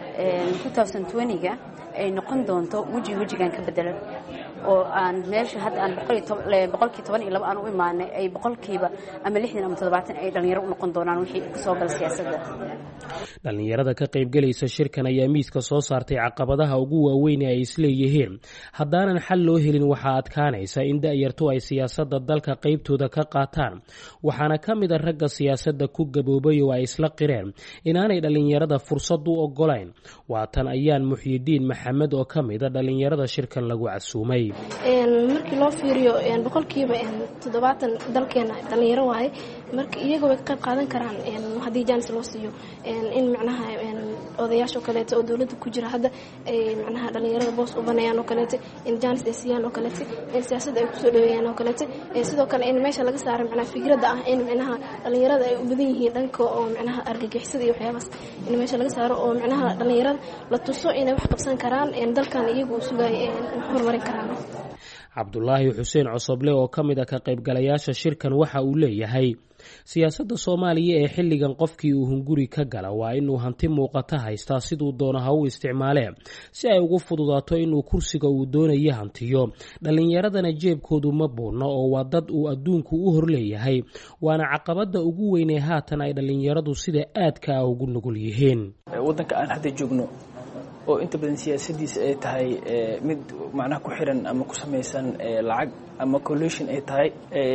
twenty twenty-ga ay noqon doonto weji wejigan ka bedelan oo aan meesha hadda aan boqolkiiba toban iyo laba aan u imaanay ay boqolkiiba ama lixdan ama toddobaatan ay dhalinyaro u noqon doonaan wixii ku soo gal siyaasadda. dhalinyarada ka qaybgalaysa shirkan ayaa miiska soo saartay caqabadaha ugu waaweyn ee ay isleeyihiin haddaanan xal loo helin waxaa adkaanaysa in da'yartu ay siyaasadda dalka qaybtooda ka qaataan waxaana ka mid a ragga siyaasadda ku gaboobay oo ay isla qireen inaanay dhalinyarada fursad u ogolayn waatan ayaan Muxyidiin Maxamed oo ka mid a dhalinyarada shirkan lagu casuumay markii loo fiiriyo boqolkiiba toddobaatan dalkeena dhalinyaro waaye marka iyaga way ka qayb qaadan karaan haddii jaanis loo siiyo in macnaha odayaasha kaleeto oo dawladda ku jira hadda macnaha dhalinyarada boos u banayaan oo kaleeto in jaanis ay siiyaan oo kaleeto in siyaasadda ay kusoo dhaweeyaan oo kaleeto sidoo kale in meesha laga saaro macnaha fikradda ah in macnaha dhalinyarada ay u badan yihiin dhanka oo macnaha argagixisada iyo waxyaabaas in meesha laga saaro oo macnaha dhalinyarada la tuso inay wax qabsan karaan dalkan iyagu u sugaya horumarin karaan. Cabdulaahi Xuseen Cosoble oo ka mid ah ka qaybgalayaasha shirkan waxa uu leeyahay siyaasadda Soomaaliya ee xilligan qofkii uu hunguri ka gala waa inuu hanti muuqata haystaa siduu doono ha u isticmaalee si ay ugu fududaato inuu kursiga uu doonayo hantiyo dhalinyaradana jeebkoodu ma buurno oo waa dad uu adduunku u horleeyahay waana caqabada ugu weyn ee haatan ay dhalinyaradu sida aadka ah ugu nugul yihiin. wadanka aan hadda joogno oo inta badan siyaasadiisa ay tahay mid macnaha ku xiran ama ku samaysan lacag ama coalition ay tahay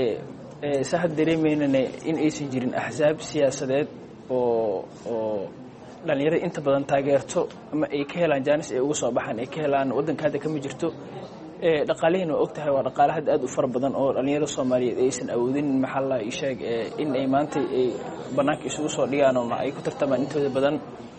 saad dareemeynana in aysan jirin axsaab siyaasadeed oo oo dhalinyarada inta badan taageerto ama ay ka helaan jaanis ay uga soo baxaan ay ka helaan wadanka hadda kama jirto dhaqaalihiina waa ogtahay waa dhaqaale hadda aad u fara badan oo dhalinyarada Soomaaliyeed aysan awoodin maxaa la sheeg in ay maanta ay banaanka isugu soo dhigaan oo ay ku tartamaan intooda badan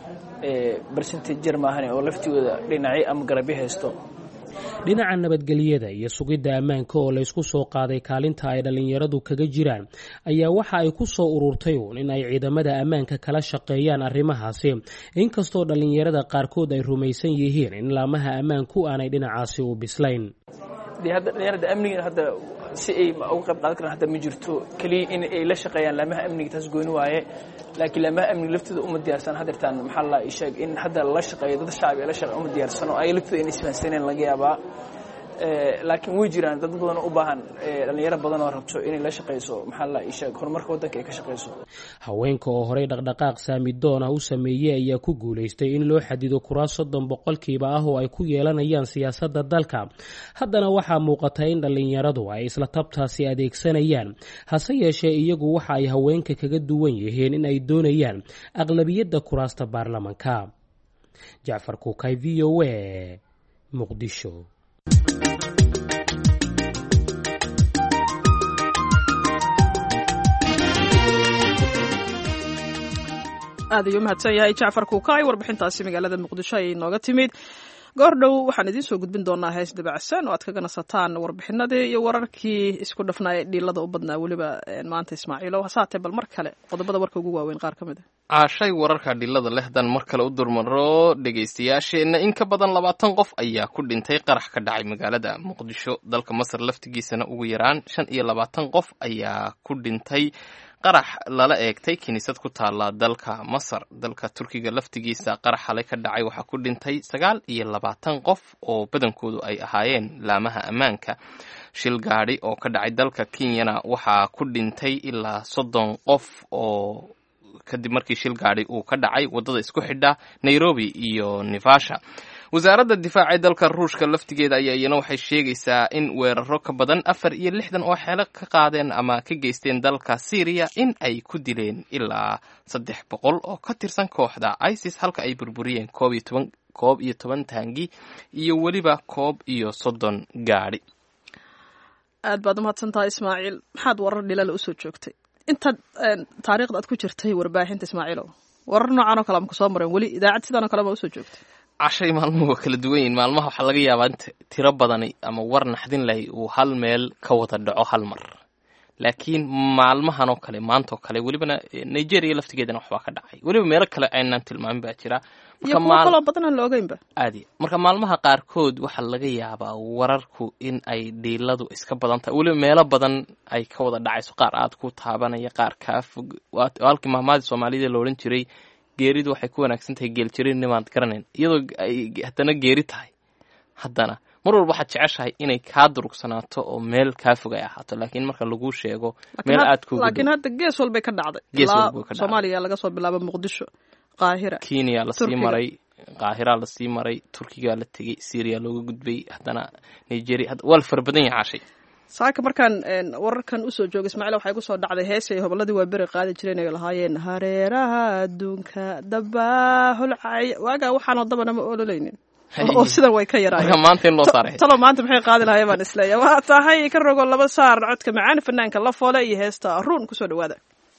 percentage maahan oo laftigooda dhinacay ama garabyo haysto. dhinaca nabadgelyada iyo sugidda ammaanka oo la isku soo qaaday kaalinta ay dhalinyaradu kaga jiraan ayaa waxa ay ku soo ururtay in ay ciidamada ammaanka kala shaqeeyaan arrimahaasi inkastoo dhalinyarada qaarkood ay rumaysan yihiin in laamaha ammaanku aanay dhinacaasi u bislayn. hadda dhalinyarada amniga hadda si ay uga qayb qaadan karaan hadda ma jirto kaliya in ay la shaqeeyaan laamaha amniga taas gooni waaye laakiin laamaha amniga laftooda uma diyaarsan hadeertaan maxaa la sheeg in hadda la shaqeeyo dad shacab ee la shaqeeyo uma diyaarsan oo ay laftooda inay isfahansaneen laga yaabaa laakiin way jiraan dad badan oo u baahan dhalinyaro badan oo rabto inay la shaqeyso maxaa la sheeg horumarka wadanka ay ka shaqeyso. haweenka oo horey dhaqdhaqaaq saamidoon ah u sameeyay ayaa ku guuleystay in loo xadido kuraas soddon boqolkiiba ah oo ay ku yeelanayaan siyaasadda dalka haddana waxaa muuqata in dhalinyaradu ay isla tabtaasi adeegsanayaan hase yeeshee iyagu waxa ay haweenka kaga duwan yihiin in ay doonayaan aqlabiyadda kuraasta baarlamanka. Jacfar Kukay, V O A, Muqdisho. aad ayuu mahadsan yahay Jacfar Kukay warbixintaasi magaalada Muqdisho ay nooga timid. goordhow waxaan idiin soo gudbin doonaa hees dabacsan oo aad kaga nasataan warbixinadii iyo wararkii isku dhafnaa ee dhiilada u badnaa weliba maanta Ismaaciilo hasaatee bal mar kale qodobada warka ugu waaweyn qaar ka mid ah. caashay wararka dhiilada lehdan mar kale u durmaro dhageystayaasheena in ka badan labaatan qof ayaa ku dhintay qarax ka dhacay magaalada Muqdisho. dalka Masar laftigiisana ugu yaraan shan iyo labaatan qof ayaa ku dhintay qarax lala eegtay kiniisad ku taala dalka Masar. dalka Turkiga laftigiisa qarax xalay ka dhacay waxaa ku dhintay sagaal iyo labaatan qof oo badankoodu ay ahaayeen laamaha ammaanka. shil gaadhi oo ka dhacay dalka Kenyana waxaa ku dhintay ilaa soddon qof oo kadib markii shil gaadhi uu ka dhacay wadada isku xidha Nairobi iyo Naivasha. wasaaradda difaaca ee dalka Ruushka laftigeeda ayaa iyana waxay sheegaysaa in weeraro ka badan afar iyo lixdan oo xeelo ka qaadeen ama ka geysteen dalka Syria in ay ku dileen ilaa saddex boqol oo ka tirsan kooxda ISIS halka ay burburiyeen koob iyo toban koob iyo toban taangi iyo weliba koob iyo soddon gaadhi. aad baad umahadsantahay Ismaaciil. maxaad warar dhilal u soo joogtay intaad taariikhda aad ku jirtay warbaahinta Ismaaciilo? warar noocan oo kale ama kusoo mareen weli idaacad sidan oo kale ma usoo joogtay cashay maalmuhu waa kala duwan yihiin maalmaha waxaa laga yaabaa in tiro badani ama war naxdin lahay uu hal meel ka wada dhaco hal mar laakiin maalmahan oo kale maanta oo kale welibana Nigeria laftigeedana waxbaa ka dhacay weliba meelo kale aynaan tilmaamin baa jira iyo kuwa kaloo badan aan la ogeynba aadi marka maalmaha qaarkood waxaa laga yaabaa wararku in ay dhiiladu iska badan tahay weliba meelo badan ay ka wada dhacayso qaar aad ku taabanaya qaar kaa fog halkii mahmaadi Soomaalida la oran jiray geeridu waxay ku wanaagsan tahay geel jirin nimaad garanayn iyadoo ay haddana geeri tahay haddana mar walba waxaad jeceshahay inay kaa durugsanaato oo meel kaa fog ay ahaato laakiin marka lagu sheego meel aad ku laakiin hadda gees walbay ka dhacday Soomaaliya laga soo bilaabo Muqdisho Qaahira Kenya la sii maray Qaahira la sii maray Turkiga la tagay Syria looga gudbay haddana Nigeria wal farbadan yaashay saaka markaan wararkan u soo joogay Ismaaciil waxay ku soo dhacday heesay hobolladii waa bari qaadi jireen ay lahaayeen hareeraha adduunka dabaahul ay waaga waxaan dabana ma oololeynin oo sidan way ka yaraayeen maanta in loo saaray talo maanta maxay qaadi lahaayeen baan isleeyahay waa tahay ka rogo laba saar codka macaan fanaanka la foole iyo heesta ruun ku soo dhawaada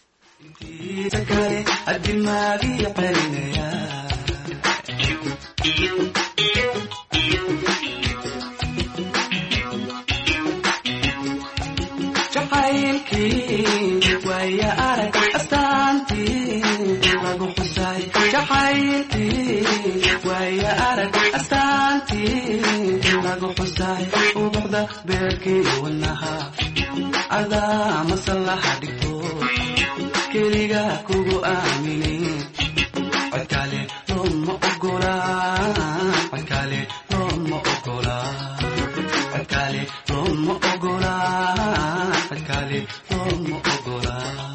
waya arag astaantii lagu xusay jacaylkii waya arag astaantii lagu xusay ubuxda beerkii wanaha adaa masallaha dhigto keliga kugu aaminin codkale looma ogolaan codkale looma ogolaan codkale looma ogolaan codkale looma ogolaan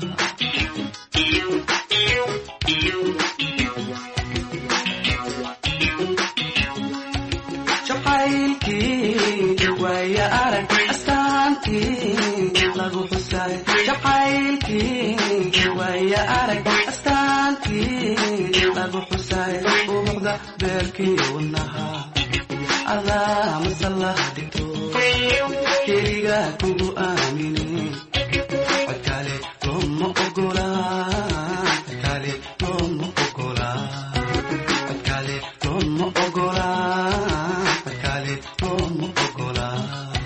jacaylkii waya arag astaantii lagu xusay jacaylkii waya arag astaantii lagu xusay ubuxda beerkii wanaha adaa masallaha dhigto keliga kugu aaminin codkale looma ogolaan codkale looma ogolaan codkale looma ogolaan codkale looma ogolaan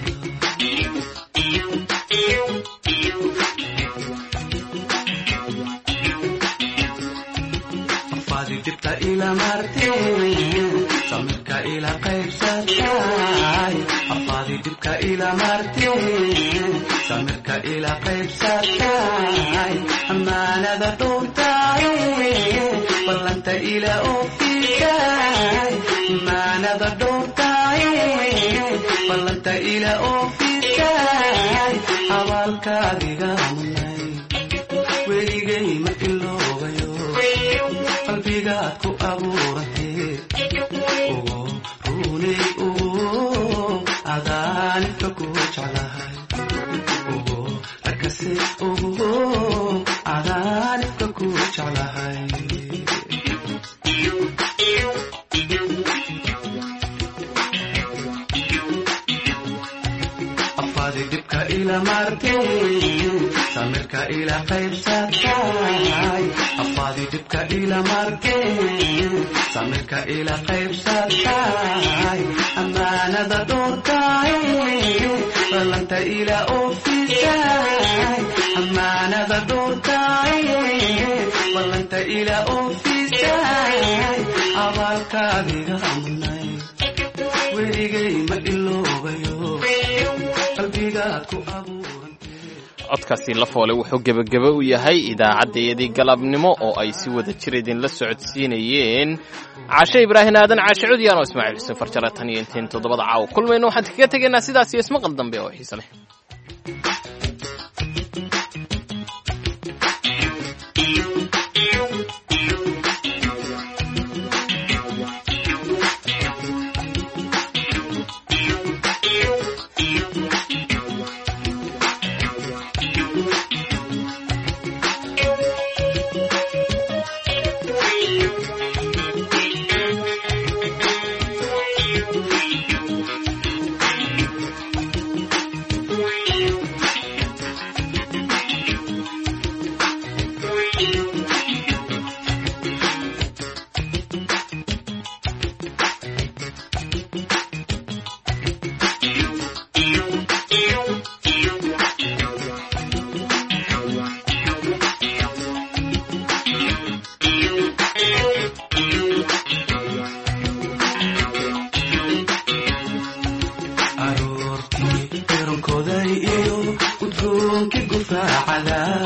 afaadi dibta ila marteen samirka ila qaybsatay afaadi dibka ila marteen samirka ila qaybsatay amaanada dhowrtay ballanta ila oofisay amaanada dhowrtay ballanta ila oofisay abaalkaadiga munay weligay ma iloobayo qalbigaad ku abuuratay ugu runay ugu adaanibka ku jeclahay ugu rakase ugu adaanibka ku jeclahay afaadi dibka ila marteen samirka ila qaybsatay afaadi dibka ila marteen samirka ila qaybsatay amaanada dhowrtay ballanta ila oofisay amaanada dhowrtay ballanta ila oofisay abaalkaadiga munay weligay ma iloobayo qalbigaad ku abuuran codkaasi la foole wuxuu gebageba u yahay idaacaddayadii galabnimo oo ay si wada jir idinla socodsiinayeen cashe ibraahin aadan caashe cudiyaan oo ismaaciil xuseen farjare tan iyo intayn toddobada caaw kulmayno waxaan kaga tegaynaa sidaas iyo ismaqal dambe oo xiise leh cadaab